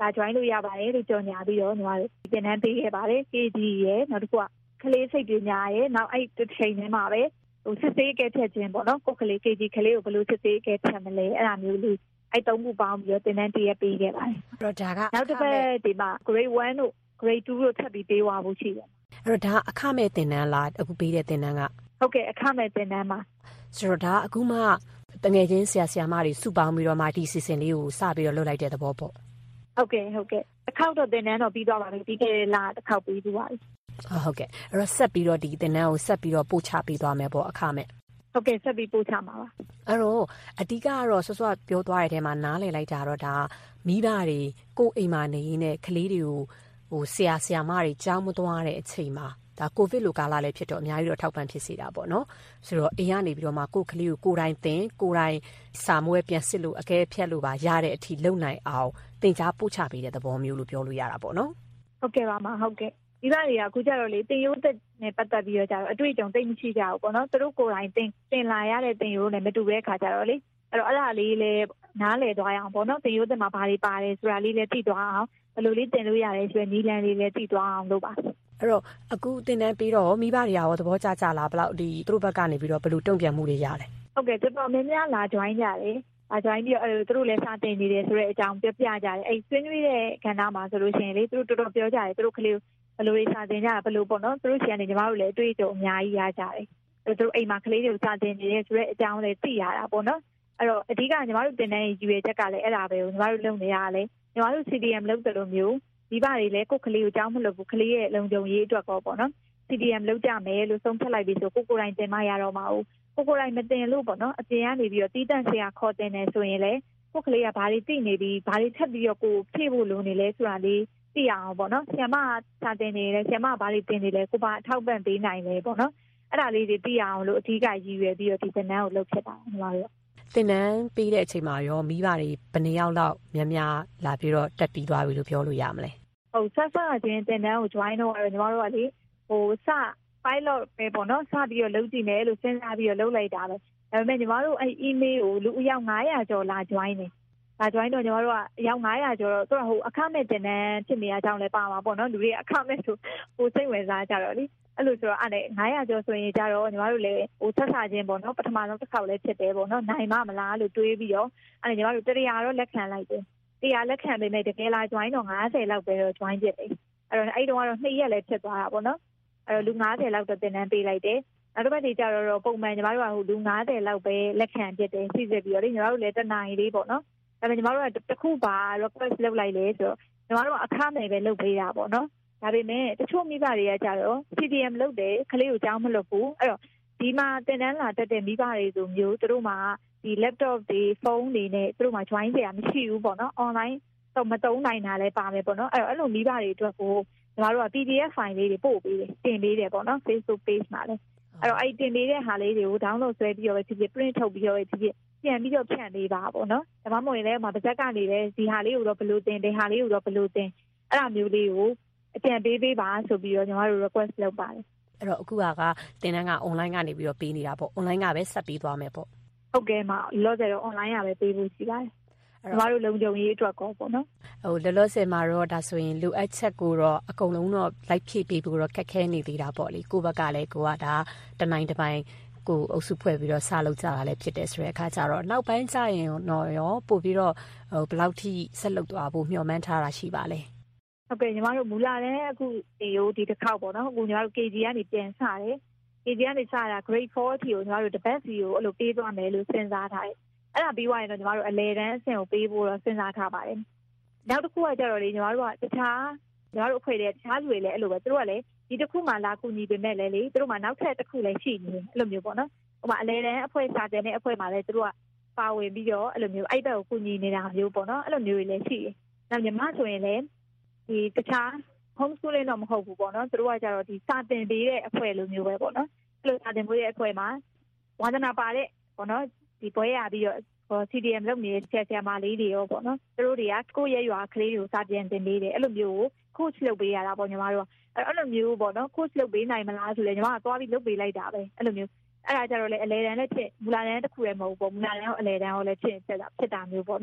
လာ join လို့ရပါတယ်လို့ကြော်ညာပြီးတော့ညီမတို့သင်တန်းပေးခဲ့ပါတယ် KG ရဲ့နောက်တစ်ခုကကလေးစိတ်ပညာရဲ့နောက်အဲ့တစ်ချိန်ထဲမှာပဲစစ်ဆေးကဲဖြတ်ခြင်းပေါ့နော်ကိုယ်ကလေး KG ကလေးကိုဘယ်လိုစစ်ဆေးကဲဖြတ်မလဲအဲ့ဒါမျိုးလေးအဲ့3ခုပေါင်းပြီးတော့သင်တန်းတရက်ပေးခဲ့ပါတယ်အဲ့တော့ဒါကနောက်တစ်ပတ်ဒီမှာ grade 1တို့ grade 2တို့ထပ်ပြီးပေးသွားဖို့ရှိတယ်အဲ့တော့ဒါအခမဲ့သင်တန်းလားအခုပေးတဲ့သင်တန်းကဟုတ်ကဲ့အခမဲ့သင်တန်းပါဆိုတော့ဒါအခုမှတငယ်ချင်းဆရာမတွေစုပေါင်းပြီးတော့မှဒီ season လေးကိုစပြီးတော့လုပ်လိုက်တဲ့သဘောပေါ့ဟုတ်ကဲ့တစ်ခေါက်တော့သင်တန်းတော့ပြီးသွားပါပြီပြီးခဲ့တဲ့လတစ်ခေါက်ပြီးသွားပြီဟုတ်ကဲ့အဲ့တော့ဆက်ပြီးတော့ဒီသင်တန်းကိုဆက်ပြီးတော့ပို့ချပေးသွားမယ်ပေါ့အခမဲ့ဟုတ်ကဲ့ဆက်ပြီးပို့ချမှာပါအဲ့တော့အဓိကကတော့စောစောပြောသွားတဲ့ထဲမှာနားလည်လိုက်တာတော့ဒါမိဘတွေကိုအိမ်မှာနေရင်းနဲ့ကလေးတွေကိုဆရာမတွေကြောင်းမသွားတဲ့အချိန်မှာဒါကိုဗစ်လိုကာလလည်းဖြစ်တော့အများကြီးတော့ထောက်ပံ့ဖြစ်စေတာပေါ့နော်ဆိုတော့အိမ်ကနေပြီးတော့မှကိုယ်ကလေးကိုကိုယ်တိုင်သင်ကိုယ်တိုင်စာမွေးပြန်စစ်လို့အကဲဖြတ်လို့ပါရတဲ့အထိလုံနိုင်အောင်သင်ကြားပို့ချပေးတဲ့သဘောမျိုးလို့ပြောလို့ရတာပေါ့နော်ဟုတ်ကဲ့ပါမဟုတ်ကဲ့ဒီဘတွေကအခုကျတော့လေတင်ရိုးသက်နဲ့ပတ်သက်ပြီးတော့ကျတော့အတွေ့အကြုံသိမ့်မရှိကြဘူးပေါ့နော်သူတို့ကိုယ်တိုင်တင်လာရတဲ့တင်ရိုးနဲ့မတူတဲ့ခါကျတော့လေအဲ့တော့အဲ့ဒါလေးလည်းနားလည်သွားရအောင်ပေါ့နော်တင်ရိုးသက်မှာဘာတွေပါတယ်ဆိုတာလေးလည်းသိသွားအောင်ဘယ်လိုလေးတင်လို့ရတယ်ဆိုရင်နီးလန်းလေးလည်းသိသွားအောင်လုပ်ပါအဲ့တော့အခုသင်တန်းပြီးတော့မိဘတွေရောသဘောကျလားဘယ်လောက်ဒီသူတို့ဘက်ကနေပြီးတော့ဘယ်လိုတုံ့ပြန်မှုတွေရလဲဟုတ်ကဲ့တော်တော်များများလာ join ကြတယ်join ပြီးတော့သူတို့လည်းစတင်နေတယ်ဆိုတဲ့အကြောင်းပြောပြကြတယ်အဲ့ဆွေးနွေးတဲ့ခန္ဓာမှာဆိုလို့ရှိရင်လေသူတို့တော်တော်ပြောကြတယ်သူတို့ကလေးဘယ်လိုတွေစတင်ကြဘယ်လိုပေါ့နော်သူတို့ဆီကနေညီမတို့လည်းအတွေ့အကြုံအများကြီးရကြတယ်သူတို့အိမ်မှာကလေးတွေကိုစတင်နေတယ်ဆိုတဲ့အကြောင်းလည်းသိရတာပေါ့နော်အဲ့တော့အဓိကညီမတို့တင်တဲ့ယူရချက်ကလည်းအဲ့ဒါပဲကိုညီမတို့လုပ်နေရတာလေညီမတို့ CDM လုပ်တယ်လို့မျိုးဒီပါတွေလည်းကိုယ်ကလေးကိုကြောင်းမလို့ဘူးကလေးရဲ့လုံခြုံရေးအတွက်ကောပေါ့နော် CDM လုပ်ကြမယ်လို့ဆုံးဖြတ်လိုက်ပြီးဆိုကိုယ်တိုင်တင်မရတော့မှာဘူးကိုယ်တိုင်မတင်လို့ပေါ့နော်အပြင်ကနေပြီးတော့တီးတန့်ဆရာခေါ်တင်နေဆိုရင်လည်းကိုယ်ကလေးကဘာတွေသိနေပြီးဘာတွေထပ်ပြီးတော့ကိုဖြည့်ဖို့လိုနေလဲဆိုတာလေးသိရအောင်ပေါ့နော်ဆရာမစာတင်နေတယ်ဆရာမဘာတွေတင်နေလဲကိုပါအထောက်ပံ့ပေးနိုင်လဲပေါ့နော်အဲ့ဒါလေးတွေသိရအောင်လို့အဓိကရည်ရွယ်ပြီးတော့ဒီသင်တန်းကိုလုပ်ဖြစ်တာညီမတို့သင်တန်းပေးတဲ့အချိန်မှာရောမိဘတွေဘယ်နှစ်ယောက်လောက်များလာပြီးတော့တက်ပြီးသွားပြီလို့ပြောလို့ရမလဲဟုတ်ဆက်ချင်းသင်တန်းကို join တော့ညီမတို့ကလေစ pilot ပဲပေါ့နော်စပြီးတော့လုပ်ကြည့်မယ်လို့စဉ်းစားပြီးတော့လုပ်လိုက်တာပဲဒါပေမဲ့ညီမတို့အဲ့ email ကိုလူအယောက်900ကျော်လာ join တယ်လာ join တော့ညီမတို့ကအယောက်900ကျော်တော့သူကအခမဲ့သင်တန်းဖြစ်နေရကြောင်းလည်းပါမှာပေါ့နော်လူတွေအခမဲ့ဆိုစိတ်ဝင်စားကြတော့လေအဲ့လိုဆိုတော့အဲ့900ကျော်ဆိုရင်ကြတော့ညီမတို့လည်းဆက်စားခြင်းပေါ့နော်ပထမဆုံးတစ်ခေါက်လည်းဖြစ်တယ်ပေါ့နော်နိုင်မလားလို့တွေးပြီးတော့အဲ့ညီမတို့တရားတော့လက်ခံလိုက်တယ်တရားလက်ခံပေမဲ့တကယ်လာ join တော့90လောက်ပဲတော့ join ဖြစ်တယ်အဲ့တော့တုန်းကတော့2ရက်လည်းဖြစ်သွားတာပေါ့နော်အဲ့တော့လူ90လောက်တော့သင်တန်းပေးလိုက်တယ်နောက်တစ်ပတ်ဒီကြတော့ပုံမှန်ညီမတို့ကလူ90လောက်ပဲလက်ခံဖြစ်တယ်စီစစ်ပြီးတော့လေညီမတို့လည်းတနာရီလေးပေါ့နော်ဒါပေမဲ့ညီမတို့ကတစ်ခုပါ request လုပ်လိုက်လေဆိုတော့ညီမတို့ကအခမဲ့ပဲလုပ်ပေးတာပေါ့နော်ဒါပေမဲ့တချို့မိဘတွေကကြတော့ CDM လုပ်တယ်ကလေးကိုကြောင်းမလုပ်ဘူးအဲ့တော့ဒီမှာသင်တန်းလာတက်တဲ့မိဘတွေဆိုမျိုးသူတို့မှာဒီ laptop တွေဖုန်းတွေနဲ့သူတို့မှာ join ကြရမရှိဘူးပေါ့နော် online တော့မတုံးနိုင်တာလည်းပါမယ်ပေါ့နော်အဲ့လိုမိဘတွေအတွက်ကိုညီမတို့က PDF file လေးတွေပို့ပေးတယ်တင်ပေးတယ်ပေါ့နော် Facebook page မှာလည်းအဲ့တော့အဲ့တင်ပေးတဲ့ဟာလေးတွေကို download ဆွဲပြီးတော့ဖြစ်ဖြစ် print ထုတ်ပြီးတော့ဖြစ်ဖြစ်ပြန်ပြီးတော့ဖြန့်ပေးပါပေါ့နော်ဒါမှမဟုတ်ရင်လည်းပါဇက်ကနေလည်းဒီဟာလေးကိုတော့ဘယ်လိုတင်တဲ့ဟာလေးကိုတော့ဘယ်လိုတင်အဲ့ဒါမျိုးလေးကိုအကြံပေးပါဆိုပြီးတော့ညီမတို့ request လုပ်ပါတယ်အဲ့တော့အခုကသင်တန်းက online ကနေပြီးတော့ပေးနေတာပေါ့ online ကပဲဆက်ပြီးသွားမယ်ပေါ့ဟုတ်ကဲ့မလောဆယ်တော့ online ကပဲပေးဖို့ရှိပါတယ်ညီမတို့လုံခြုံရေးအတွက်ကောပေါ့နော်လောလောဆယ်မှာတော့ဒါဆိုရင်လိုအပ်ချက်ကိုတော့အကုန်လုံးတော့လိုက်ဖြည့်ပေးဖို့တော့ခက်ခဲနေသေးတာပေါ့လေကိုယ့်ဘက်ကလည်းကိုကဒါတနိုင်တစ်ပိုင်းကိုအုပ်စုဖွဲ့ပြီးတော့စလုပ်ကြတာလည်းဖြစ်တယ်ဆိုတဲ့အခါကျတော့နောက်ပိုင်းကျရင်တော့ရောပို့ပြီးတော့ဘယ်လောက်ထိဆက်လုပ်သွားဖို့မျှော်မှန်းထားတာရှိပါလဲဟုတ်ကဲ့ညီမတို့မူလာတဲ့အခုဒီတစ်ခေါက်ပေါ့နော်အခုညီမတို့ KG ကနေပြန်စတယ် KG ကနေစတာ grade 4 အထိကိုညီမတို့တပတ်စီကိုအဲ့လိုပေးသွားမယ်လို့စဉ်းစားထားတယ်အဲ့ဒါပြီးသွားရင်တော့ညီမတို့အလဲတန်းအဆင့်ကိုပေးဖို့တော့စဉ်းစားထားပါတယ်နောက်တစ်ခုကကြတော့လေညီမတို့ကတခြားညီမတို့အဖွဲ့တွေတခြားလူတွေလည်းအဲ့လိုပဲသူတို့ကလည်းဒီတစ်ခုမှလာကူညီပေမဲ့လည်းလေသူတို့မှနောက်ထပ်တစ်ခုလည်းရှိနေတယ်အဲ့လိုမျိုးပေါ့နော်ဟိုမှာအလဲတန်းအဖွဲ့စာတင်တဲ့အဖွဲ့မှာလည်းသူတို့ကပါဝင်ပြီးတော့အဲ့လိုမျိုးအဲ့ဘက်ကိုကူညီနေတာမျိုးပေါ့နော်အဲ့လိုမျိုးတွေလည်းရှိတယ်နောက်ညီမဆိုရင်လည်းဒီတခြား homeschooling တော့မဟုတ်ဘူးပေါ့နော်သူတို့ကကြတော့ဒီစာတင်ပေးတဲ့အဖွဲ့လိုမျိုးပဲပေါ့နော်အဲ့လိုစာတင်ပေးတဲ့အဖွဲ့မှာဝါသနာပါတဲ့ပေါ့နော်ဒီပွဲရပြီးတော့CDM လုပ်နေတဲ့ဆရာမလေးတွေရောပေါ့နော်သူတို့တွေကကိုယ့်ရဲ့ရွာကလေးတွေကိုစာပြန်တင်ပေးတယ်အဲ့လိုမျိုးကို coach လုပ်ပေးရတာပေါ့ညီမတို့ကအဲ့လိုမျိုးပေါ့နော် coach လုပ်ပေးနိုင်မလားဆိုလဲညီမကသွားပြီးလုပ်ပေးလိုက်တာပဲအဲ့လိုမျိုးအဲ့ဒါကြတော့လေအလဲတန်းလည်းဖြစ်မူလာတန်းတစ်ခုလည်းမဟုတ်ဘူးပေါ့မူလာတန်းရောအလဲတန်းရောလည်းဖြစ်တာမျိုးပေါ့နော်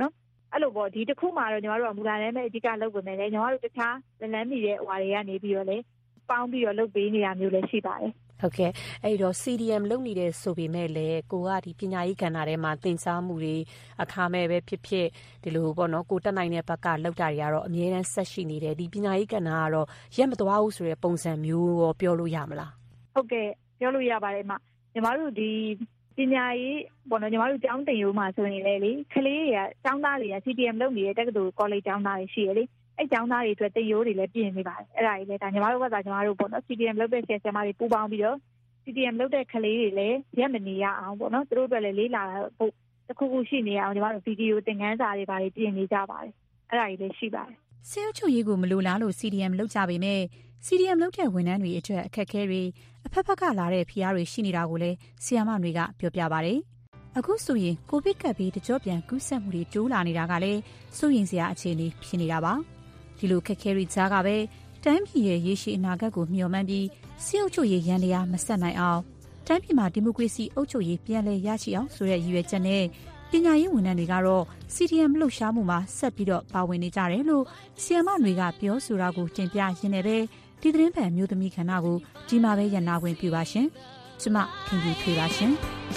အဲ့လိုပေါ့ဒီတစ်ခုမှတော့ညီမတို့ကမူလာလည်းပဲအဓိကလုပ်ပေးမယ်လေညီမတို့တခြားလမ်းမီရဲ့ဟွာတွေကနေပြီးတော့လေပေါင်းပြီးတော့လုပ်ပေးနေတာမျိုးလည်းရှိပါတယ်ဟုတ်ကဲ့အဲ့တော့ CDM လုပ်နေတဲ့ဆိုပေမဲ့လည်းကိုကဒီပညာရေးကဏ္ဍထဲမှာသင်ကြားမှုတွေအခါမဲ့ပဲဖြစ်ဖြစ်ဒီလိုပေါ့နော်ကိုတက်နိုင်တဲ့ဘက်ကလောက်တာတွေကတော့အမြဲတမ်းဆက်ရှိနေတယ်ဒီပညာရေးကဏ္ဍကတော့ရက်မသွားဘူးဆိုတဲ့ပုံစံမျိုးရောပြောလို့ရမလားဟုတ်ကဲ့ပြောလို့ရပါတယ်ညီမတို့ဒီပညာရေးပေါ့နော်ညီမတို့ကျောင်းတင်ရိုးမှာဆိုရင်လေကလေးတွေကကျောင်းသားတွေက CDM လုပ်နေတဲ့တက္ကသိုလ် college ကျောင်းသားတွေရှိရလေအဲ့ကျောင်းသားတွေအတွက်တင်ရိုးတွေလည်းပြင်နေပါတယ်အဲ့ဒါကြီးလည်းဒါညီမတို့ကသာညီမတို့ပေါ့နော် CDM လုပ်တဲ့ဆရာမတွေပူးပေါင်းပြီးတော့ CDM လုပ်တဲ့ကလေးတွေလည်းရက်မနေရအောင်ပေါ့နော်သူတို့အတွက်လည်းလေးလာဖို့တစ်ခုခုရှိနေအောင်ညီမတို့ဗီဒီယိုသင်ခန်းစာတွေပါတယ်ပြင်နေကြပါတယ်အဲ့ဒါကြီးလည်းရှိပါတယ်ဆေးအုပ်ချုပ်ရေးကိုမလိုလားလို့ CDM လုပ်ကြပေမဲ့ CDM လုပ်တဲ့ဝန်ထမ်းတွေအတွက်အခက်အခဲတွေအဖက်ဖက်ကလာတဲ့ဖိအားတွေရှိနေတာကိုလည်းဆီယာမတွေကပြောပြပါတယ်အခုဆိုရင်ကိုဗစ်ကပ်ပြီးတကြော့ပြန်ကူးစက်မှုတွေတိုးလာနေတာကလည်းစိုးရိမ်စရာအခြေအနေဖြစ်နေတာပါဒီလိုခက်ခဲတွေကြားကပဲတိုင်းပြည်ရဲ့ရေရှည်အနာဂတ်ကိုမျှော်မှန်းပြီးဆေးအုပ်ချုပ်ရေးရန်တရားမဆက်နိုင်အောင်တိုင်းပြည်မှာဒီမိုကရေစီအုပ်ချုပ်ရေးပြန်လည်ရရှိအောင်ဆိုတဲ့ရည်ရွယ်ချက်နဲ့ပညာရေးဝန်ထမ်းတွေကတော့ CDM လှုပ်ရှားမှုမှာဆက်ပြီးတော့ပါဝင်နေကြတယ်လို့ဆီယမ်မတွေကပြောဆိုတာကိုတင်ပြရင်းနဲ့ပဲဒီသတင်းပန်မျိုးသမီးခန္ဓာကိုဒီမှာပဲရန်နာခွင့်ပြုပါရှင်ကျမခင်ဗျူထွေးပါရှင်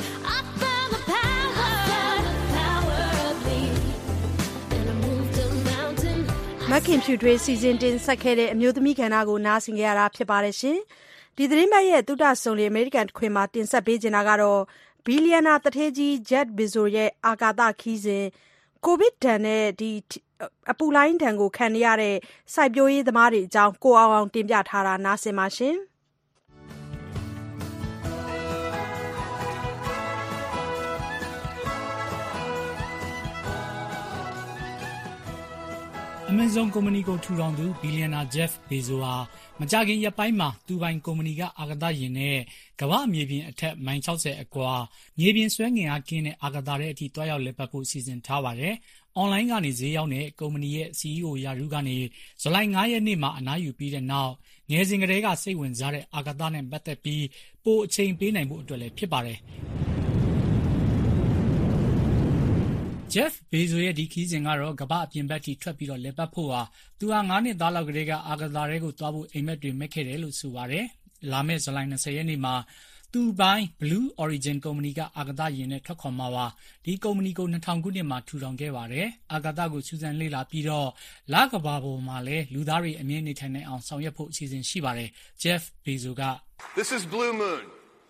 မခင်ဖြူထွေးစီစဉ်တင်ဆက်ခဲ့တဲ့အမျိုးသမီးကဏ္ဍကိုနားဆင်ကြရတာဖြစ်ပါတယ်ရှင်ဒီသတင်းပတ်ရဲ့သုတဆုံလေအမေရိကန်ခွင်မှာတင်ဆက်ပေးနေတာကတော့ဘီလီယံနာတထေးကြီး Jeff Bezos ရဲ့အာကာသခီးစဉ်ကိုဗစ်ဒဏ်နဲ့ဒီအပူလိုင်းဒဏ်ကိုခံရတဲ့စိုက်ပျိုးရေးသမားတွေအကြောင်းကိုအောင်တင်ပြထားတာနားဆင်ပါရှင် Amazon ကုမ္ပဏီကိုထူထောင်သူဘီလီယံနာ Jeff Bezos ဟာမကြာခင်ရက်ပိုင်းမှာသူပိုင်ကုမ္ပဏီကအာကာသယာဉ်နဲ့ကမ္ဘာမြေပြင်အထက်မိုင်60အကွာမြေပြင်ဆွဲငင်အားကင်းတဲ့အာကာသထဲအထိတွားရောက်လည်ပတ်ဖို့စီစဉ်ထားပါတယ်။ အွန်လိုင်းကနေဈေးရောက်တဲ့ကုမ္ပဏီရဲ့ CEO ရာထူးကနေဇူလိုင်9 ရက်နေ့မှာအနားယူပြီးတဲ့နောက်ငယ်စဉ်ကတည်းကစိတ်ဝင်စားတဲ့အာကာသနဲ့ပတ်သက်ပြီးပိုအချိန်ပေးနိုင်ဖို့အတွက်လည်းဖြစ်ပါတယ်။ Jeff Bezos ရဲ့ဒီခီးစဉ်ကတော့ကမ္ဘာအပြင်ဘက်ထိထွက်ပြီးတော့လည်ပတ်ဖို့ဟာသူဟာ9 နှစ်သားလောက်ကတည်းကအာကာသထဲကိုသွားဖို့အိမ်မက်တွေမက်ခဲ့တယ်လို့ဆိုပါတယ်။လာမယ့်ဇူလိုင်20 ရက်နေ့မှာသူပိုင် Blue Origin ကုမ္ပဏီကအာကာသယာဉ်နဲ့ထွက်ခွာမှာပါ။ဒီကုမ္ပဏီကို2000ခုနှစ်မှာထူထောင်ခဲ့ပါတယ်။အာကာသကိုစူးစမ်းလေ့လာပြီးတော့လကမ္ဘာပေါ်မှာလည်းလူသားတွေအမြင်နေထိုင်နိုင်အောင်ဆောင်ရွက်ဖို့အစီအစဉ်ရှိပါတယ်။ Jeff Bezos က This is Blue Moon.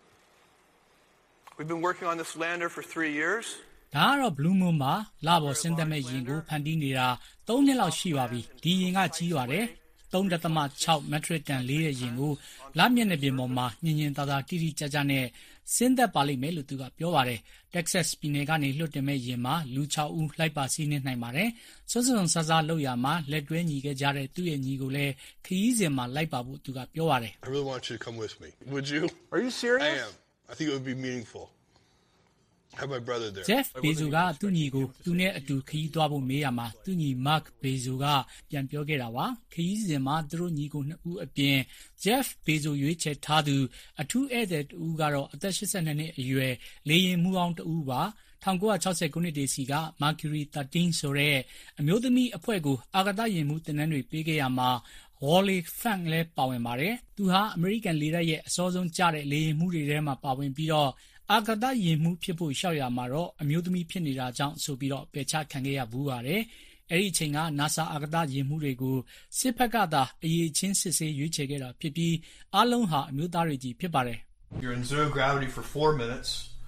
We've been working on this lander for 3 years. ဒါကတော့ Blue Moon မှာလပေါ်ဆင်းသက်မဲ့ယာဉ်ကိုဖန်တီးနေတာ3 နှစ်လောက်ရှိပါပြီ။ဒီယာဉ်ကကြီးပါတယ်။ 3.6 မက်ထရစ်တန်လေးတဲ့ယာဉ်ကိုလမျက်နှာပြင်ပေါ်မှာညင်ညင်သာသာတိတိကျကျနဲ့ဆင်းသက်ပါလိမ့်မယ်လို့သူကပြောပါတယ်။ Texas ပြည်နယ်ကနေလွှတ်တင်မဲ့ယာဉ်မှာလူ6ဦးလိုက်ပါစီးနှင်းနိုင်ပါတယ်။စွန်းစွန်းဆာဆာလောက်ရမှာလက်တွဲညီခဲ့ကြတဲ့သူ့ရဲ့ညီကိုလည်းခရီးစဉ်မှာလိုက်ပါဖို့သူကပြောပါတယ်။ I really want you to come with me. Would you? Are you serious? I am. I think it would be meaningful.Have my brother there. Jeff Bezos ကသူ့ညီကိုသူနဲ့အတူခရီးသွားဖို့မေးရမှာသူ့ညီ Mark Bezos ကပြန်ပြောခဲ့တာပါခရီးစဉ်မှာသူတို့ညီကို2ဦးအပြင် Jeff Bezos ရွေးချယ်ထားသူအထူးဧည့်သည်2ဦးကတော့အသက်82နှစ်အရွယ်လေယာဉ်မှူးအောင်2ဦးပါ1960ခုနှစ်တည်းစီက Mercury 13 ဆိုတဲ့အမျိုးသမီးအဖွဲ့ကိုအာကာသယာဉ်မှူးတင်နန်းတွေပေးခဲ့ရမှာWally Funk လည်းပါဝင်ပါတယ်သူဟာအမေရိကန်လေတပ်ရဲ့အစောဆုံးကျတဲ့လေယာဉ်မှူးတွေထဲမှာပါဝင်ပြီးတော့အာကာသယာဉ်မှူးဖြစ်ဖို့ရှောက်ရမှာတော့အမျိုးသမီးဖြစ်နေတာကြောင့်ဆိုပြီးတော့ပယ်ချခံခဲ့ရဘူးပါတယ်။အဲဒီအချိန်က NASA အာကာသယာဉ်မှူးတွေကိုစစ်ဘက်ကသာအရေးချင်းစစ်ဆေးရွေးချယ်ခဲ့တာဖြစ်ပြီးအားလုံးဟာအမျိုးသားတွေကြီးဖြစ်ပါတယ်။ You're in zero gravity for 4 minutes.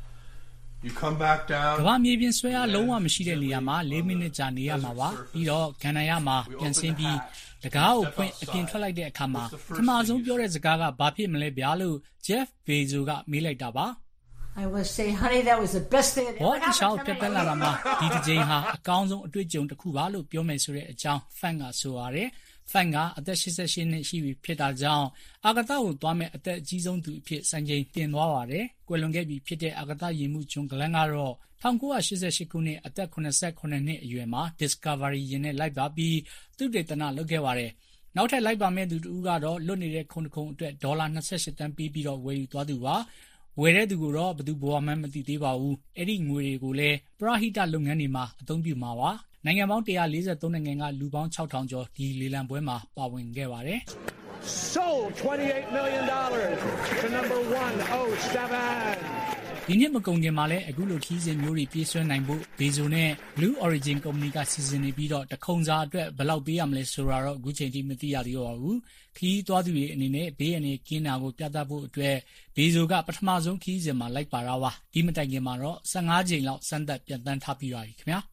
You come back down. ကမ္ဘာမြေပြင်ဆွဲအားလုံးဝမရှိတဲ့နေရာမှာ4 မိနစ်ကြာနေရမှာပါ။ပြီးတော့ကဏ္ဍရမှာပြန်ဆင်းပြီးတကားကိုဖွင့်အပြင်ထွက်လိုက်တဲ့အခါမှာပထမဆုံးပြောတဲ့စကားကဘာဖြစ်မလဲဗျာလို့ Jeff Bezos ကမေးလိုက်တာပါ I will say, honey, that was the best thing that ever happened to me. ဘာရှောက်ပြတ်လာတာမှာဒီတစ်ချိန်ဟာအကောင်းဆုံးအတွေ့အကြုံတစ်ခုပါလို့ပြောမယ်ဆိုတဲ့အကြောင်း Funk ကဆိုရတယ်။ Funk ကအသက်88နှစ်ရှိပြီဖြစ်တာကြောင့်အာကာသကိုသွားမဲ့အသက်အကြီးဆုံးသူအဖြစ်စံချိန်တင်သွားပါတယ်။ကွယ်လွန်ခဲ့ပြီဖြစ်တဲ့အာကာသယာဉ်မှူး John Glenn ကတော့1988ခုနှစ်အသက်89နှစ်အရွယ်မှာ Discovery ယာဉ်နဲ့လိုက်ပါပြီးသုတေသနလုပ်ခဲ့ပါတယ်။နောက်ထပ်လိုက်ပါမဲ့သူတူကတော့လွတ်နေတဲ့ခုံတစ်ခုံအတွက်ဒေါ်လာ28တန်းပေးပြီးတော့ဝယ်ယူသွားသူပါ။ဝယ်တဲ့သူကိုတော့ဘယ်သူဘဝမှမသိသေးပါဘူး။အဲ့ဒီငွေတွေကိုလည်းပရဟိတလုပ်ငန်းတွေမှာအသုံးပြုမှာပါ။နိုင်ငံပေါင်း143နိုင်ငံကလူပေါင်း6000ကျော်ဒီလေလံပွဲမှာပါဝင်ခဲ့ပါတယ်။ Sold $28 million to number 107. ဒီနှစ်မကုန်ခင်မှာလည်းအခုလိုခီးစဉ်မျိုးတွေပြေးဆွဲနိုင်ဖို့ဘေဇိုနဲ့ Blue Origin ကုမ္ပဏီကစီစဉ်နေပြီးတော့တခုံစာအတွက်ဘယ်လောက်ပေးရမလဲဆိုတာတော့အခုချိန်ထိမသိရသေးပါဘူး။ခီးသွားသူတွေအနေနဲ့ဘေးအနေကင်းတာကိုပြသဖို့အတွက်ဘေဇိုကပထမဆုံးခီးစဉ်မှာလိုက်ပါတာပါ။ဒီမတိုင်ခင်မှာတော့15ချိန်လောက်စမ်းသပ်ပြန်တန်းထားပြီးပါပြီခင်ဗျာ။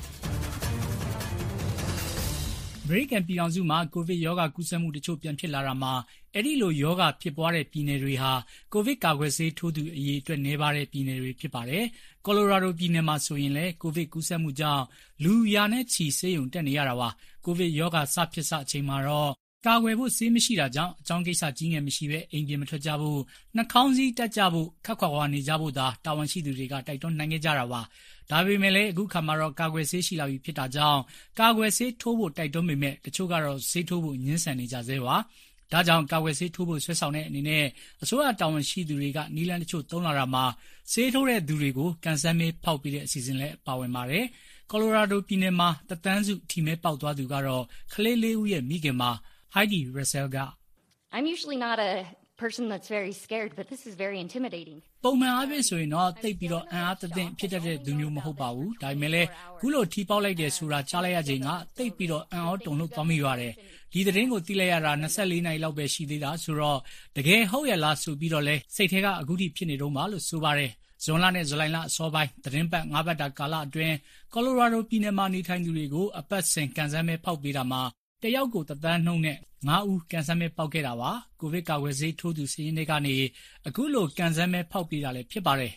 အမေရိကန်ပြည်ထောင်စုမှာကိုဗစ်ရောဂါကူးစက်မှုတချို့ပြန်ဖြစ်လာတာမှာအဲ့ဒီလိုရောဂါဖြစ်ပွားတဲ့ပြည်နယ်တွေဟာကိုဗစ်ကာကွယ်ဆေးထိုးသူအရေအတွက်နည်းပါးတဲ့ပြည်နယ်တွေဖြစ်ပါတယ်။ကော်လိုရာဒိုပြည်နယ်မှာဆိုရင်လည်းကိုဗစ်ကူးစက်မှုကြောင့်လူရာနဲ့ချီဆေးရုံတက်နေရတာပါ။ကိုဗစ်ရောဂါစဖြစ်စအချိန်မှာတော့ကာကွယ်ဖို့ဆေးမရှိတာကြောင့်အကြောင်းကိစ္စကြီးငယ်မရှိဘဲအိမ်ပြင်မထွက်ကြဖို့နှာခေါင်းစည်းတပ်ကြဖို့ခက်ခွာခွာနေကြဖို့သာတာဝန်ရှိသူတွေကတိုက်တွန်းနိုင်ခဲ့ကြတာပါ။ဒါပေမဲ့လည်းအခုခါမှာတော့ကာကွယ်ဆေးရှိလာပြီဖြစ်တာကြောင့်ကာကွယ်ဆေးထိုးဖို့တိုက်တွန်းပေမဲ့တချို့ကတော့ဆေးထိုးဖို့ညှင်းဆန်နေကြသေးပါ။ဒါကြောင့်ကာကွယ်ဆေးထိုးဖို့ဆွဲဆောင်တဲ့အနေနဲ့အစိုးရတာဝန်ရှိသူတွေကနီလန်တချို့သုံးလာတာမှာဆေးထိုးတဲ့သူတွေကိုကန်ဆယ်မေးဖောက်ပြီးတဲ့အစီအစဉ်လည်းပါဝင်ပါတယ်။ကော်လိုရာဒိုပြည်နယ်မှာတသန်းစုထီမဲပေါက်သွားသူကတော့ကလေး၄ဦးရဲ့မိခင်မှာHeidi Russell က I'm usually not a person that's very scared, but this is very intimidating. ပုံမှန်အားဖြင့်ဆိုရင်တော့တိတ်ပြီးတော့အံ့အားသင့်ဖြစ်တတ်တဲ့သူမျိုးမဟုတ်ပါဘူး။ဒါပေမဲ့လည်းခုလိုထီပေါက်လိုက်တယ်ဆိုတာကြားလိုက်ရချိန်ကတိတ်ပြီးတော့အံ့အားတုန်လှုပ်သွားမိရတယ်။ဒီသတင်းကိုသိလိုက်ရတာ24နာရီလောက်ပဲရှိသေးတာဆိုတော့တကယ်ဟုတ်ရလားဆိုပြီးတော့လဲစိတ်ထဲကအခုထိဖြစ်နေတော့မှလို့ဆိုပါတယ်။ဇွန်လနဲ့ဇူလိုင်လအစောပိုင်းသတင်းပတ်9ပတ်တာကာလအတွင်းကော်လိုရာဒိုပြည်နယ်မှာနေထိုင်သူတွေကိုအပတ်စဉ်ကန်ဆယ်မဲဖောက်ပေးတာမှာတယောက်ကိုတသန်းနှုန်းနဲ့9ဦးကန်ဆယ်မဲပေါက်ခဲ့တာပါကိုဗစ်ကာကွယ်ဆေးထိုးသူစီးရင်တွေကနေအခုလိုကန်ဆယ်မဲဖောက်ပေးတာလည်းဖြစ်ပါတယ်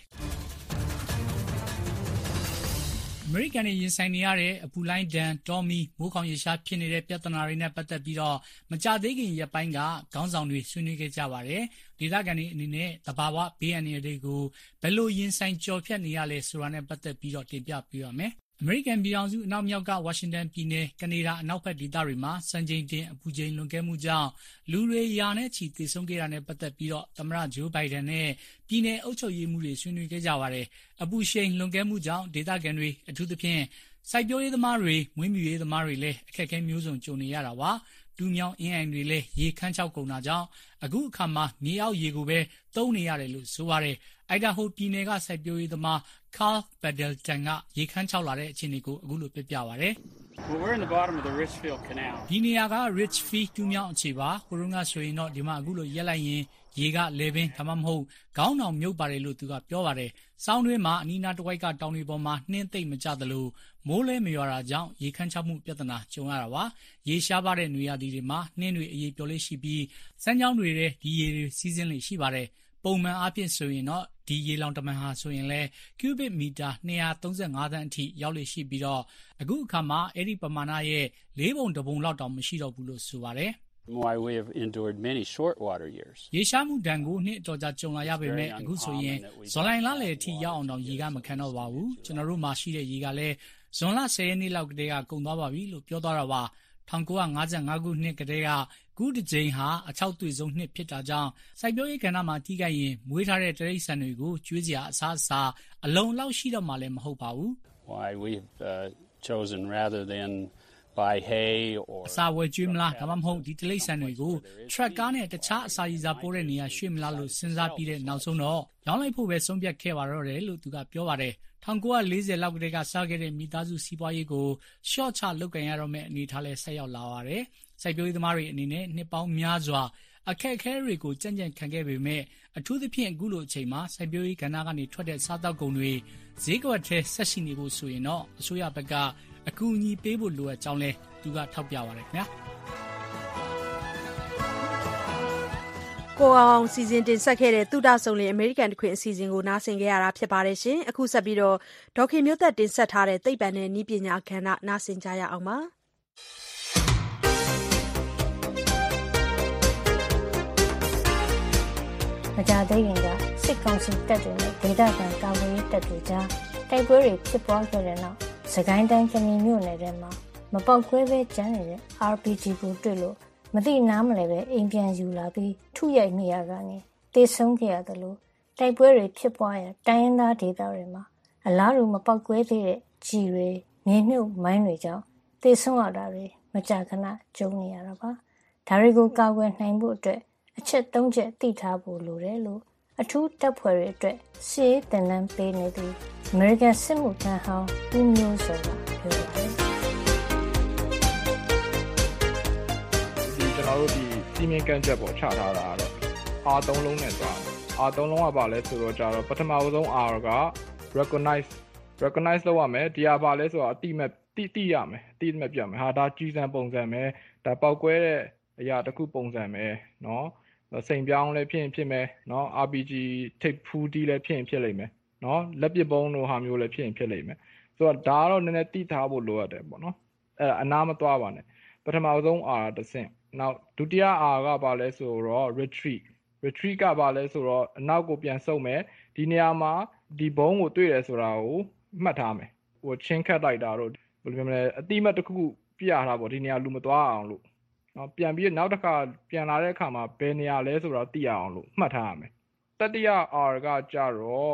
အမေရိကန်ရင်ဆိုင်နေရတဲ့အပူလိုင်းဒဏ်တော်မီမိုးခေါင်ရေရှားဖြစ်နေတဲ့ပြဿနာတွေနဲ့ပတ်သက်ပြီးတော့မကြသေးခင်ရက်ပိုင်းကခေါင်းဆောင်တွေဆွေးနွေးခဲ့ကြပါတယ်ဒေသခံတွေအနေနဲ့တဘာဝဘေးအန္တရာယ်တွေကိုဘယ်လိုရင်ဆိုင်ကြော်ဖြတ်နေရလဲဆိုတာနဲ့ပတ်သက်ပြီးတော့တင်ပြပေးပါမယ်အမေရိကန်ပြည်ထောင်စုအနောက်မြောက်ကဝါရှင်တန်ပြည်နယ်ကနေဒါအနောက်ဘက်ဒေသတွေမှာစံချိန်တင်အပူချိန်လွန်ကဲမှုကြောင့်လူတွေရာနဲ့ချီသေဆုံးခဲ့တာနဲ့ပတ်သက်ပြီးတော့သမ္မတဂျိုးဘိုင်ဒန်နဲ့ပြည်နယ်အုပ်ချုပ်ရေးမှူးတွေဆွေးနွေးခဲ့ကြပါတယ်။အပူရှိန်လွန်ကဲမှုကြောင့်ဒေသခံတွေအထူးသဖြင့်စိုက်ပျိုးရေးသမားတွေမွေးမြူရေးသမားတွေလည်းအခက်အခဲမျိုးစုံကြုံနေရတာပါ။တူးမြောင်းအင်းအိမ်တွေလည်းရေခမ်းခြောက်ကုန်တာကြောင့်အခုအခါမှာမြေအောက်ရေကိုပဲသုံးနေရတယ်လို့ဆိုပါတယ်။အိုက်ဒါဟိုပြည်နယ်ကစိုက်ပျိုးရေးသမားCarl Pendleton ကရေခမ်းခြောက်လာတဲ့အခြေအနေကိုအခုလိုပြပြပါရတယ်။ We're in the bottom of the Richfield Canal. ဒီနေရာက Richfield တူးမြောင်းအခြေပါဟိုတုန်းကဆိုရင်တော့ဒီမှာအခုလိုရက်လိုက်ရင်ရေကလေပင်ဒါမှမဟုတ်ခေါင်းတောင်မြုပ်ပါတယ်လို့သူကပြောပါတယ်။စောင်းတွင်းမှာအနီးနားတစ်ဝိုက်ကတောင်တွေပေါ်မှာနှင်းသိမ့်မကျသလိုမိုးလဲမရွာတာကြောင့်ရေခမ်းခြောက်မှုပြဿနာကြုံရတာပါ။ရေရှားပါတဲ့နွေရာသီတွေမှာနှင်းတွေအရေပျော်လေးရှိပြီးစမ်းချောင်းတွေထဲဒီရေတွေစီးဆင်းလေးရှိပါတယ်။ပုံမှန်အားဖြင့်ဆိုရင်တော့ဒီရေလောင်တမန်ဟာဆိုရင်လဲကျူဘစ်မီတာ235သန်းအထိရောက်လေရှိပြီးတော့အခုအခါမှာအဲ့ဒီပမာဏရဲ့၄ပုံတစ်ပုံလောက်တောင်မရှိတော့ဘူးလို့ဆိုပါတယ် Why we have endured many short water years. ရေရှားမှုဒဏ်ကိုနှစ်အတော်ကြာကြုံလာရပေမဲ့အခုဆိုရင်ဇွန်လလလယ်အထိရောက်အောင်တောင်ရေကမခံတော့ပါဘူးကျွန်တော်တို့မှာရှိတဲ့ရေကလည်းဇွန်လ10ရက်နေ့လောက်ကတည်းကကုန်သွားပါပြီလို့ပြောသွားတာပါ1955ခုနှစ်ကတည်းကခုတစ်ကြိမ်ဟာအချောက်သွေ့ဆုံးနှစ်ဖြစ်တာကြောင့်စိုက်ပျိုးရေးကဏ္ဍမှာထိခိုက်ရင်မွေးထားတဲ့တိရစ္ဆာန်တွေကိုကျွေးစရာအစားအစာအလုံးလောက်ရှိတော့မှလည်းမဟုတ်ပါဘူး Why we've chosen rather than buy hay or အစာဝယ်ကျွေးမလားဒါမှမဟုတ်ဒီတိရစ္ဆာန်တွေကိုထရက်ကားနဲ့တခြားအစာရည်စားပိုးတဲ့နေရာရွှေ့မလားလို့စဉ်းစားပြီးတဲ့နောက်ဆုံးတော့ရောင်းလိုက်ဖို့ပဲဆုံးဖြတ်ခဲ့ပါတော့တယ်လို့သူကပြောပါတယ်1940လောက်ကတည်းကစခဲ့တဲ့မိသားစုစီးပွားရေးကိုရှော့ချလုပ်ကင်ရတော့မဲ့အနေထားလဲဆက်ရောက်လာပါတယ်။စိုက်ပျိုးရေးသမားတွေအနေနဲ့နှစ်ပေါင်းများစွာအခက်အခဲတွေကိုကြံ့ကြံ့ခံခဲ့ပေမဲ့အထူးသဖြင့်အခုလိုအချိန်မှာစိုက်ပျိုးရေးကဏ္ဍကနေထွက်တဲ့စားတောက်ကုန်တွေဈေးကွက်ထဲဆက်ရှိနေဖို့ဆိုရင်တော့အစိုးရဘက်ကအကူအညီပေးဖို့လိုအပ်ကြောင်းလဲသူကထောက်ပြပါတယ်ခင်ဗျာ။ကိုအောင်စီစဉ်တင်ဆက်ခဲ့တဲ့သုဒဆုံလင်အမေရိကန်တခွင်အစီအစဉ်ကိုနားဆင်ကြရတာဖြစ်ပါတယ်ရှင်အခုဆက်ပြီးတော့ဒေါက်ခင်မျိုးသက်တင်ဆက်ထားတဲ့သိပ္ပံနဲ့နည်းပညာကဏ္ဍနားဆင်ကြရအောင်ပါမကြသေးခင်ကစစ်ကောင်စီတပ်တွေနဲ့ဒေသခံကာကွယ်ရေးတပ်တွေကြားတိုက်ပွဲတွေဖြစ်ပွားခဲ့တဲ့နောက်စကိုင်းတိုင်းကဏီမြို့နယ်ထဲမှာမပေါက်ကွဲပဲကျန်နေတဲ့ RPG ကိုတွေ့လို့မသိနားမလဲပဲအိမ်ပြန်ယူလာပြီးထုရိုက်နေရကနေတေဆုံးခဲ့ရတယ်လို့တိုက်ပွဲတွေဖြစ်ပွားရတိုင်းရင်းသားဒေသတွေမှာအလားတူမပေါက်ကွဲသေးတဲ့ကြီးတွေမြေမြုပ်မိုင်းတွေကြောင့်သေဆုံးရတာတွေမကြာခဏကြုံနေရတာပါ။ဒါတွေကိုကာကွယ်နိုင်ဖို့အတွက်အချက်၃ချက်သိထားဖို့လိုတယ်လို့အထူးတပ်ဖွဲ့တွေအတွက်စစ်ရေးသင်တန်းပေးနေသူအမေရိကန်စစ်မှုထမ်းဟောင်းဦးမျိုးစောကပြောပါတယ်။ကျွန်တော်တို့ဒီစီမင်းကန့်ချက်ပေါ်ချထားတာကတော့ R3 လုံးနဲ့သွားတယ်။ R3 လုံးကပါလဲဆိုတော့ကြတော့ပထမဆုံး R က recognize လုပ်ရမယ်။ဒီဟာပါလဲဆိုတော့အတိမဲ့တိရမယ်။တိမဲ့ပြမယ်။ဟာဒါကြီးစံပုံစံပဲ။ဒါပောက်ကွဲတဲ့အရာတစ်ခုပုံစံပဲเนาะ။စိန်ပြောင်းလည်းဖြစ်မယ်เนาะ RPG ထိပ်ဖူးတီးလည်းဖြစ်လိမ့်မယ်เนาะလက်ပစ်ပုံးလိုဟာမျိုးလည်းဖြစ်လိမ့်မယ်။ဆိုတော့ဒါကတော့နည်းနည်းတိထားဖို့လိုရတယ်ပေါ့နော်။အဲ့အနာမသွားပါနဲ့။ပထမဆုံး R တစ်ဆင့်။နောက်ဒုတိယ R ကပါလဲဆိုတော့ retreat ကပါလဲဆိုတော့အနောက်ကိုပြန်ဆုတ်မယ်ဒီနေရာမှာဒီဘုံကိုတွေ့တယ်ဆိုတာကိုမှတ်ထားမယ်ဟိုချင်းခတ်လိုက်တာတော့ဘယ်လိုပြောမလဲအတိမတ်တစ်ခုပြရတာပေါ့ဒီနေရာလူမသွားအောင်လို့เนาะပြန်ပြီးနောက်တစ်ခါပြန်လာတဲ့အခါမှာဘယ်နေရာလဲဆိုတော့သိရအောင်လို့မှတ်ထားရမယ်တတိယ R ကကြတော့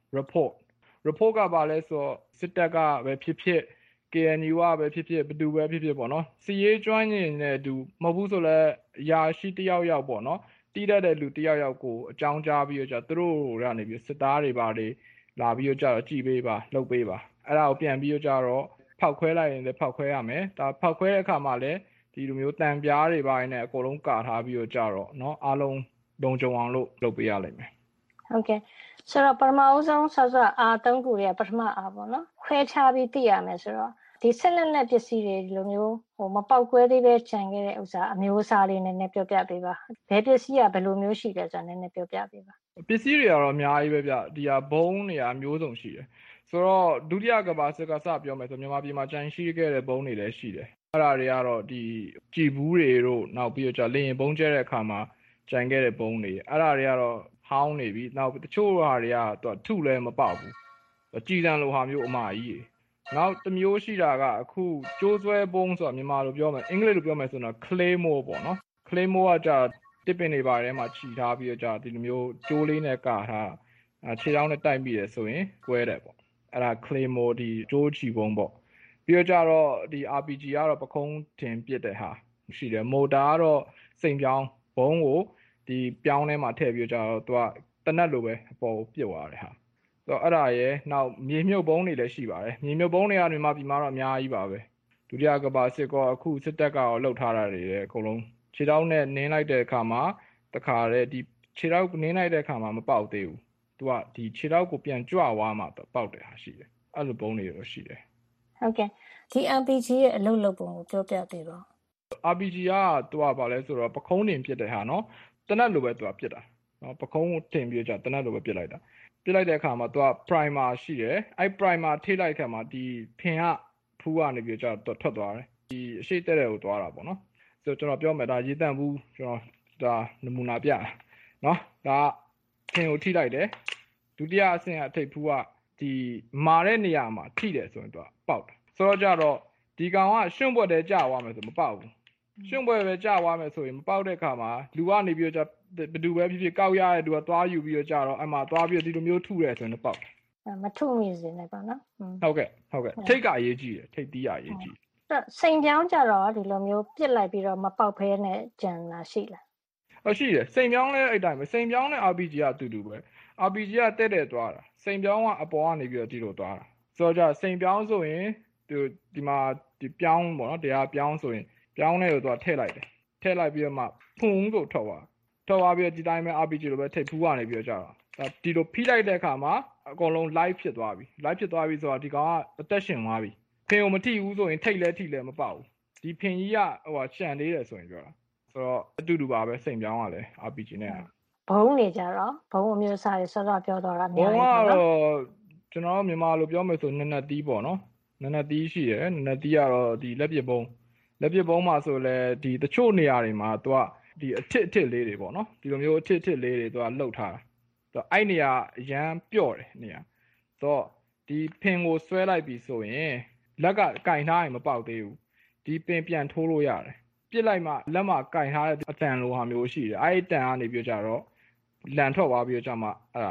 report ကပါလဲဆိုတော့စစ်တပ်ကပဲဖြစ် KNU ကပဲဖြစ်ဘယ်သူပဲဖြစ်ပေါ့နော်စီရေးကျွမ်းကျင်တဲ့သူမဟုတ်ဘူးဆိုလဲရာရှိတယောက်ပေါ့နော်တီးတတ်တဲ့လူတယောက်ကိုအကြောင်းကြားပြီးတော့သူတို့ကနေပြီးစစ်သားတွေပါတွေလာပြီးတော့ကြတော့ကြည်ပေးပါလှုပ်ပေးပါအဲ့ဒါကိုပြန်ပြီးတော့ကြတော့ဖောက်ခွဲလိုက်ရင်လည်းဖောက်ခွဲရမယ်ဒါဖောက်ခွဲတဲ့အခါမှာလည်းဒီလိုမျိုးတံပြားတွေပါနေအကုန်လုံးကာထားပြီးတော့ကြတော့เนาะအားလုံးလုံခြုံအောင်လို့လုပ်ပေးရလိမ့်မယ်ဟုတ်ကဲ့ဆိုတော့ပထမဦးဆုံးဆော့R3ခုတွေကပထမ R ပေါ့နော်ခွဲခြားပြီးသိရမယ်ဆိုတော့ဒီဆက်လက်နဲ့ပစ္စည်းတွေဒီလိုမျိုးမပေါက်ကွဲသေးပဲခြံခဲ့တဲ့ဥစ္စာအမျိုးအစားလေးနည်းနည်းပြောပြပေးပါဘယ်ပစ္စည်းကဘယ်လိုမျိုးရှိတယ်ဆိုတာနည်းနည်းပြောပြပေးပါပစ္စည်းတွေကတော့အများကြီးပဲဗျဒီဟာဘုံတွေအမျိုးစုံရှိတယ်ဆိုတော့ဒုတိယကမ္ဘာစစ်ကစပြောမယ်ဆိုမြန်မာပြည်မှာကြံရှိခဲ့တဲ့ဘုံတွေလည်းရှိတယ်အဲ့ဒါတွေကတော့ဒီကြည်ဘူးတွေတို့နောက်ပြီးတော့လေရင်ဘုံကျဲတဲ့အခါမှာကြံခဲ့တဲ့ဘုံတွေအဲ့ဒါတွေကတော့ဟောင်းနေပြီနောက်တချို့ဟာတွေကသူထုလည်းမပေါက်ဘူးကြည်စံလိုဟာမျိုးအမကြီးနောက်တစ်မျိုးရှိတာကအခုကျိုးဆွဲဘုံဆိုတာမြန်မာလိုပြောမယ်အင်္ဂလိပ်လိုပြောမယ်ဆိုတော့ claymore ပေါ့နော် claymore ကကြာတစ်ပင်တွေပါထဲမှာခြိထားပြီးတော့ကြာဒီလိုမျိုးကျိုးလေးနဲ့ကာထားခြေထောက်နဲ့တိုက်ပြီးတယ်ဆိုရင်ကွဲတယ်ပေါ့အဲ့ဒါ claymore ဒီကျိုးချီဘုံပေါ့ပြီးတော့ကြာတော့ဒီ RPG ကတော့ပခုံးတင်ပစ်တဲ့ဟာရှိတယ် motor ကတော့စိန်ပြောင်းဘုံကိုဒီပြောင်းထဲမှာထည့်ပြီးတော့ကြာတော့သူကတနက်လိုပဲအပေါ်ကိုပြစ်သွားတယ်ဟာဆိုတော့အဲ့ဒါရဲ့နောက်မြေမြုပ်ဘုံတွေလည်းရှိပါတယ်မြေမြုပ်ဘုံတွေကမြန်မာပြည်မှာတော့အများကြီးပါပဲဒုတိယကမ္ဘာစစ်ကောအခုစစ်တပ်ကလှုပ်ထားတာတွေလည်းအကုန်လုံးခြေထောက်နဲ့နင်းလိုက်တဲ့အခါမှာတခါတည်းဒီခြေထောက်နင်းလိုက်တဲ့အခါမှာမပေါက်သေးဘူးသူကဒီခြေထောက်ကိုပြန်ကြွသွားမှပေါက်တယ်ဟာရှိတယ်အဲ့လိုဘုံတွေတော့ရှိတယ်ဟုတ်ကဲ့ဒီ RPG ရဲ့အလုပ်လုပ်ပုံကိုပြောပြပေးပါ RPG ကသူကဘာလဲဆိုတော့ပခုံးတင်ပစ်တဲ့ဟာနော်တနက်လိုပဲသူကပစ်တာနော်ပခုံးတင်ပြီးကြတနက်လိုပဲပစ်လိုက်တာပြလိုက်တဲ့အခါမှာသူက primer ရှိတယ်အဲ့ primer ထိလိုက်ခါမှာဒီဖင်ကဖူးကနေပြီးတော့ထွက်သွားတယ်ဒီအရှိတဲ့တဲ့ကိုသွားတာပေါ့နော်ဆိုတော့ကျွန်တော်ပြောမယ်ဒါရေတန့်ဘူးကျွန်တော်ဒါနမူနာပြနော်ဒါဖင်ကိုထိလိုက်တယ်ဒုတိယအဆင့်အထိပ်ဖူးကဒီမာတဲ့နေရာမှာထိတယ်ဆိုရင်သူကပေါက်တယ်ဆိုတော့ကြတော့ဒီကောင်ကရှွန့်ဘွက်တဲကြာသွားမယ်ဆိုမပေါက်ဘူးရှွန့်ဘွက်ပဲကြာသွားမယ်ဆိုရင်မပေါက်တဲ့အခါမှာလူကနေပြီးတော့ဘယ်သူပဲဖြစ်ကောက်ရတဲ့သူကသွားယူပြီးတော့ကြာတော့အမှသွားပြီးဒီလိုမျိုးထုရဲဆိုရင်ပေါက်မထုမိစေနဲ့ပေါ့နော်ဟုတ်ကဲ့ထိတ်ကအရေးကြီးတယ်ထိတ်တီးကအရေးကြီးစိန်ပြောင်းကြတော့ဒီလိုမျိုးပြစ်လိုက်ပြီးတော့မပေါက်ဖဲနဲ့ကြံလာရှိလားရှိတယ်စိန်ပြောင်းလဲအဲ့တိုင်းပဲစိန်ပြောင်းနဲ့ RPG ကအတူတူပဲ RPG ကတဲ့သွားတာစိန်ပြောင်းကအပေါ်ကနေပြီးတော့ဒီလိုသွားတာဆိုတော့ကြစိန်ပြောင်းဆိုရင်ဒီမှာဒီပြောင်းပေါ့နော်တရားပြောင်းဆိုရင်ပြောင်းနဲ့ကိုသွားထည့်လိုက်တယ်ထည့်လိုက်ပြီးတော့မှဖုံးကိုထုတ်သွားပြီးတော့ဒီတိုင်းပဲ RPG လိုပဲထိပ်ဖူးကနေပြီးတော့ကြာတာဒီလိုဖိလိုက်တဲ့အခါမှာအကုန်လုံး live ဖြစ်သွားပြီဆိုတော့ဒီကောင်ကအသက်ရှင်သွားပြီဖင်ကိုမထိဘူးဆိုရင်ထိတ်လဲမပေါက်ဘူးဒီဖင်ကြီးကဟိုရှန်သေးတယ်ဆိုရင်ပြောတာဆိုတော့အတူတူပါပဲစိန်ပြောင်းကလည်း RPG နဲ့ဘုံနေကြတော့ဘုံအမျိုးအစားတွေစောစောပြောတော့တာများတယ်ပေါ့နော်ကျွန်တော်မြန်မာလိုပြောမယ်ဆိုနနက်တီးပေါ့နော်နနက်တီးရှိတယ်နနက်တီးကတော့ဒီလက်ပစ်ဘုံမှာဆိုလဲဒီတချို့နေရာတွေမှာသူကဒီအထစ်လေးတွေပေါ့နော်ဒီလိုမျိုးအထစ်လေးတွေသူကလှုပ်ထားတာဆိုတော့အဲ့နေရာအရန်ပြော့တယ်နေရာဆိုတော့ဒီဖင်ကိုဆွဲလိုက်ပြီဆိုရင်လက်ကကင်ထားရင်မပေါက်သေးဘူးဒီပင်ပြန်ထိုးလို့ရတယ်ပြစ်လိုက်မှလက်မှာကင်ထားတဲ့အတန်လိုဟာမျိုးရှိတယ်အဲ့ဒီတန်ကနေပြကြတော့လန်ထွက်သွားပြီးတော့ကြမှာအဲ့ဒါ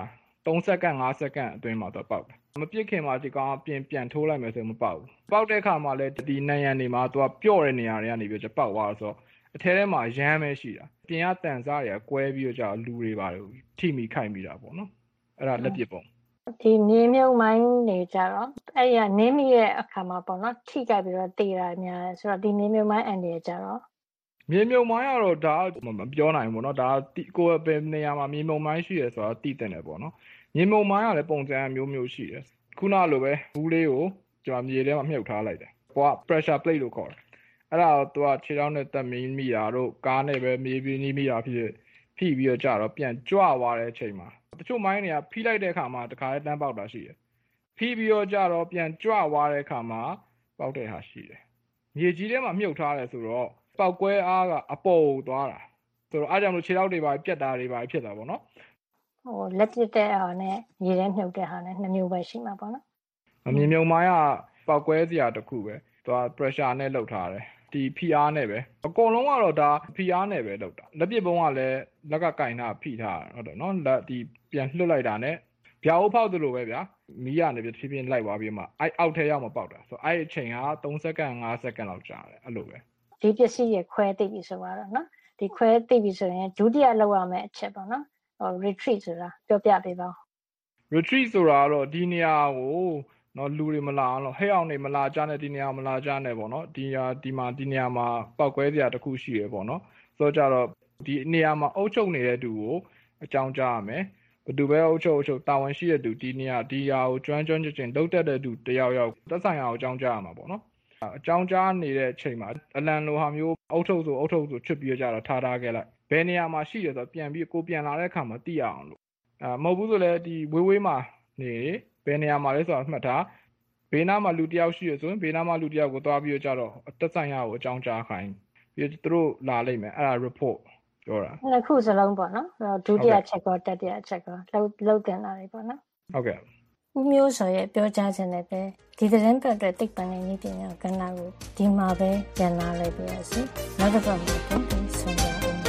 3စက္ကန့်5စက္ကန့်အတွင်းမှာတော့ပေါက်တယ်မပြစ်ခင်မှာဒီကောင်ပြန်ထိုးလိုက်မယ်ဆိုမပေါက်ဘူးပေါက်တဲ့အခါမှာလည်းဒီနံရံတွေမှာသူကပျော့တဲ့နေရာတွေကနေပြီးပေါက်သွားဆိုတော့အထဲထဲမှာရမ်းပဲရှိတာပြင်ကတန်စားတွေကကွဲပြီးတော့လူတွေပါတယ်ထိမိခိုက်မိတာပေါ့နော်အဲ့ဒါလက်ပစ်ပုံဒီမြေမြုပ်မိုင်းနေကြတော့အဲ့ရနင်းမိတဲ့အခါမှာပေါ့နော်ထိကြိုက်ပြီးတော့တေးတာများတယ်ဆိုတော့ဒီမြေမြုပ်မိုင်းအန်တွေကြတော့မြေမြုပ်မိုင်းကတော့ဒါမပြောနိုင်ဘူးပေါ့နော်ဒါကိုယ်ပဲနေရာမှာမြေမြုပ်မိုင်းရှိတယ်ဆိုတော့တိတဲ့တယ်ပေါ့နော်မြေမြုပ်မိုင်းကလည်းပုံစံမျိုးရှိတယ်ခုနလိုပဲဘူးလေးကိုကျွန်တော်မြေထဲမှာမြုပ်ထားလိုက်တယ်ဟိုက pressure plate လို့ခေါ်တယ်အဲ့ဒါတော့သူကခြေထောက်နဲ့တက်မိတာတို့ကားနဲ့ပဲမြေပြီးနီးမိတာဖြစ်ဖိပြီးတော့ကြတော့ပြန်ကြွသွားတဲ့အချိန်မှာတချို့မိုင်းတွေကဖိလိုက်တဲ့အခါမှာတခါလေးတန်းပေါက်တာရှိတယ်ဖိပြီးတော့ကြတော့ပြန်ကြွသွားတဲ့အခါမှာပေါက်တဲ့ဟာရှိတယ်မြေကြီးထဲမှာမြုပ်ထားတယ်ဆိုတော့ပေါက်ကွဲအားကအပေါ်သွားတာဆိုတော့အားကြောင့်လို့ခြေထောက်တွေပါပြက်တာတွေပါဖြစ်တာပေါ့နော်ဟိုလက်ပစ်တဲ့ဟာနဲ့ရေထဲမြုပ်တဲ့ဟာနဲ့2မျိုးပဲရှိမှာပေါ့နော်မြေမြုပ်မိုင်းကပေါက်ကွဲစရာတစ်ခုပဲသူက pressure နဲ့လုပ်ထားတယ်ဒီဖိအားနဲ့ပဲအကုန်လုံးကတော့ဒါဖိအားနဲ့ပဲလုပ်တာလက်ပစ်ပုံးကလည်းလက်ကကင်တာဖိထားတာဟုတ်တယ်နော်လက်ဒီပြန်လွှတ်လိုက်တာနဲ့ဗျာအိုးဖောက်သလိုပဲဗျာမီးကနေပြဖြည်းဖြည်းလိုက်သွားပြီးမှအဲ့အောက်ထဲရောက်မှပေါက်တာဆိုအဲ့အချိန်က3စက္ကန့်5စက္ကန့်လောက်ကြာတယ်အဲ့လိုပဲဒီပစ္စည်းရခွဲသိပြီဆိုတော့နော်ဒီခွဲသိပြီဆိုရင်ဒုတိယလောက်ရမယ့်အချက်ပေါ့နော်retreat ဆိုတာပြောပြပေးပါ retreat ဆိုတာကတော့ဒီနေရာကိုနော်လူတွေမလာအောင်လို့ဟဲ့အောင်နေမလာကြနဲ့ဒီနေရာမလာကြနဲ့ပေါ့နော်ဒီနေရာမှာပောက်ကွဲစရာတစ်ခုရှိရပေါ့နော်ဆိုတော့ကြတော့ဒီနေရာမှာအုပ်ချုပ်နေတဲ့သူကိုအကြောင်းကြားရမယ်ဘယ်သူပဲအုပ်ချုပ်တာဝန်ရှိတဲ့သူဒီနေရာဒီရာကိုကျွမ်းကျင်လုပ်တတ်တဲ့သူတယောက်သက်ဆိုင်ရာကိုအကြောင်းကြားရမှာပေါ့နော်အကြောင်းကြားနေတဲ့အချိန်မှာအလံလိုဟာမျိုးအုပ်ချုပ်ဆိုချွတ်ပြီးကြတော့ထားခဲ့လိုက်ဘယ်နေရာမှာရှိရဆိုတော့ပြန်ပြီးကိုပြန်လာတဲ့အခါမှာသိရအောင်လို့မဟုတ်ဘူးဆိုလည်းဒီဝေးမှာနေဘယ်နေရာမှာလဲဆိုတာမှတ်ထားဘေးနားမှာလူတယောက်ရှိရဆိုရင်ဘေးနားမှာလူတယောက်ကိုသွားပြီးကြတော့တက်ဆိုင်ရာကိုအကြောင်းကြားခိုင်းပြီးသူတို့လာလိုက်မယ်အဲ့ဒါ report ပြောတာနှစ်ခုစလုံးပေါ့နော်ဒုတိယချက်ကောတတိယချက်ကောလောက်တင်လာတယ်ပေါ့နော်ဟုတ်ကဲ့ဦးမျိုးစောရဲ့ပြောကြားခြင်းနဲ့ပဲဒီသတင်းပတ်အတွက်တိတ်ပန်တဲ့နည်းပညာကဏ္ဍကိုဒီမှာပဲပြန်လာလိုက်ပြရစီနောက်တစ်ပတ်မှာပြန်ဆုံကြအောင်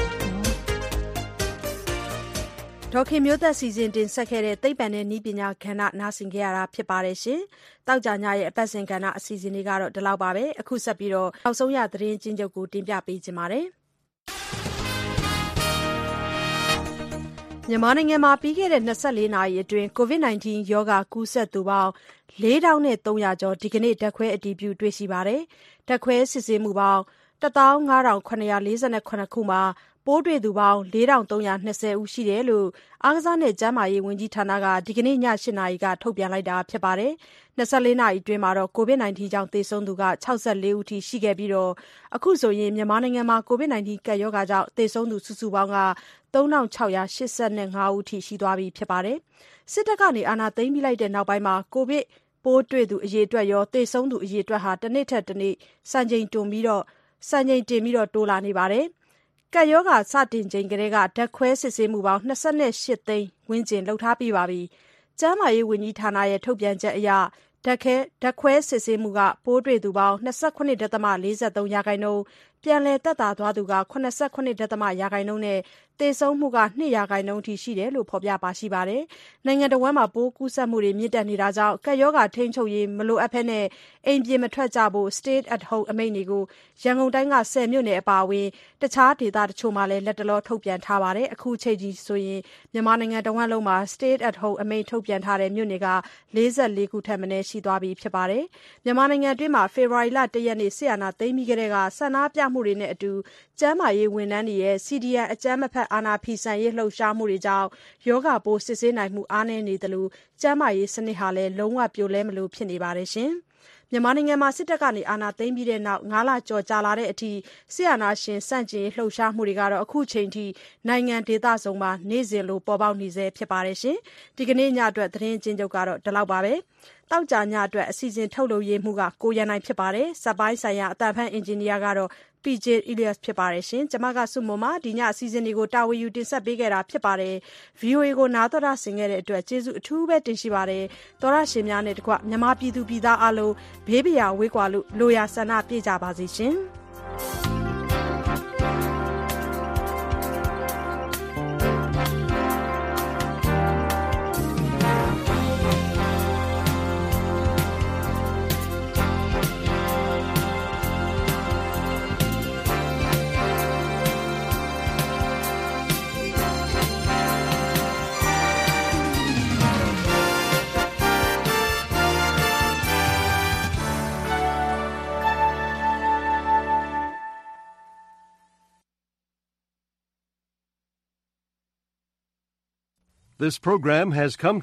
ဒေါခင်မျိုးသက်စီစဉ်တင်ဆက်ခဲ့တဲ့သိပ္ပံနဲ့နည်းပညာကဏ္ဍနားဆင်ကြရတာဖြစ်ပါတယ်ရှင်။တောက်ကြညရဲ့အပတ်စဉ်ကဏ္ဍအစီအစဉ်လေးကတော့ဒီလောက်ပါပဲ။အခုဆက်ပြီးတော့နောက်ဆုံးရသတင်းချင်းချုပ်ကိုတင်ပြပေးချင်ပါတယ်။မြန်မာနိုင်ငံမှာပြီးခဲ့တဲ့24နာရီအတွင်း COVID-19 ရောဂါကူးစက်သူပေါင်း4300ကျော်ဒီကနေ့ဓာတ်ခွဲအတည်ပြုတွေ့ရှိပါတယ်။ဓာတ်ခွဲစစ်ဆေးမှုပေါင်း159,748 ခုမှာပိုးတွေ့သူပေါင်း4,320 ဦးရှိတယ်လို့အားကစားနဲ့ကျန်းမာရေးဝန်ကြီးဌာနကဒီကနေ့ည8နာရီကထုတ်ပြန်လိုက်တာဖြစ်ပါတယ်။24နာရီအတွင်းမှာတော့ COVID-19 ကြောင့်သေဆုံးသူက64ဦးထိရှိခဲ့ပြီးတော့အခုဆိုရင်မြန်မာနိုင်ငံမှာ COVID-19 ကပ်ရောဂါကြောင့်သေဆုံးသူစုစုပေါင်းက3,685 ဦးထိရှိသွားပြီဖြစ်ပါတယ်။စစ်တပ်ကနေအာဏာသိမ်းပြီးလိုက်တဲ့နောက်ပိုင်းမှာကိုဗစ်ပိုးတွေ့သူအရေအတွက်ရောသေဆုံးသူအရေအတွက်ဟာတစ်နေ့ထက်တစ်နေ့စံချိန်တင်ပြီးတော့တိုးလာနေပါတယ်။ကပ်ရောဂါစတင်ချိန်ကတည်းကဓာတ်ခွဲစစ်ဆေးမှုပေါင်း28သိန်းဝန်းကျင်လုပ်ထားပြီးပါပြီ။ကျန်းမာရေးဝန်ကြီးဌာနရဲ့ထုတ်ပြန်ချက်အရဓာတ်ခွဲစစ်ဆေးမှုကပိုးတွေ့သူပေါင်း 29.43% ရာခိုင်နှုန်းပြန်လည်သက်သာသွားသူက 89.% ရာခိုင်နှုန်းနဲ့သေဆုံးမှုက 2% ရာခိုင်နှုန်းအထိရှိတယ်လို့ဖော်ပြပါရှိပါတယ်။နိုင်ငံတော်ဝန်မှာပိုးကူးစက်မှုတွေမြင့်တက်နေတာကြောင့်ကပ်ရောဂါထိန်းချုပ်ရေးမလိုအပ်ဘဲနဲ့အိမ်ပြင်မထွက်ကြဖို့ Stay at home အမိန့်တွေကိုရန်ကုန်တိုင်းက10မြို့နယ်အပါအဝင်တခြားဒေသတချို့မှာလည်းလက်တလောထုတ်ပြန်ထားပါတယ်။အခုချိန်ကြီးဆိုရင်မြန်မာနိုင်ငံတဝန်းလုံးမှာ Stay at home အမိန့်ထုတ်ပြန်ထားတဲ့မြို့နယ်က44ခုထက်မနည်းရှိသွားပြီဖြစ်ပါတယ်။မြန်မာနိုင်ငံအတွင်းမှာဖေဖော်ဝါရီလ1ရက်နေ့စစ်အာဏာသိမ်းပြီးကတည်းကဆန္ဒပြမှုတွေနဲ့အတူကျန်းမာရေးဝန်ထမ်းတွေရဲ့ CDM အကြမ်းမဖက်အာဏာဖီဆန်ရေးလှုပ်ရှားမှုတွေကြောင့်ရောဂါပိုးစစ်ဆေးနိုင်မှုအားနည်းနေသလိုကျန်းမာရေးစနစ်ဟာလည်းလုံးဝပြိုလဲမလို့ဖြစ်နေပါတယ်ရှင်။မြန်မာနိုင်ငံမှာစစ်တပ်ကနေအာဏာသိမ်းပြီးတဲ့နောက်9လကျော်ကြာလာတဲ့အထိစစ်အာဏာရှင်စန့်ကျင်လှုပ်ရှားမှုတွေကတော့အခုချိန်ထိနိုင်ငံဒေသစုံမှာနေ့စဉ်လိုပေါ်ပေါက်နေဆဲဖြစ်ပါတယ်ရှင်။ဒီကနေ့ညအတွက်သတင်းချင်းချုပ်ကတော့ဒီလောက်ပါပဲ။တောက်ကြညအတွက်အစီအစဉ်ထုတ်လုပ်ရေးမှုကကိုရန်နိုင်ဖြစ်ပါတယ်။စက်ပိုင်းဆိုင်ရာအတန်ဖန်အင်ဂျင်နီယာကတော့ PJ Elias ဖြစ်ပါတယ်ရှင်။ကျွန်မကစုမုံမှာဒီညအစီအစဉ်တွေကိုတာဝန်ယူတင်ဆက်ပေးခဲ့တာဖြစ်ပါတယ်။ VOA ကိုနားတော်တာဆင်ခဲ့တဲ့အတွက်ကျေးဇူးအထူးပဲတင်ရှိပါတယ်။သောရရှင်များနဲ့တကွမြန်မာပြည်သူပြည်သားအလုံးဘေးပရာဝေးကွာလို့လိုရာဆန္ဒပြကြပါစေရှင်။ This program has come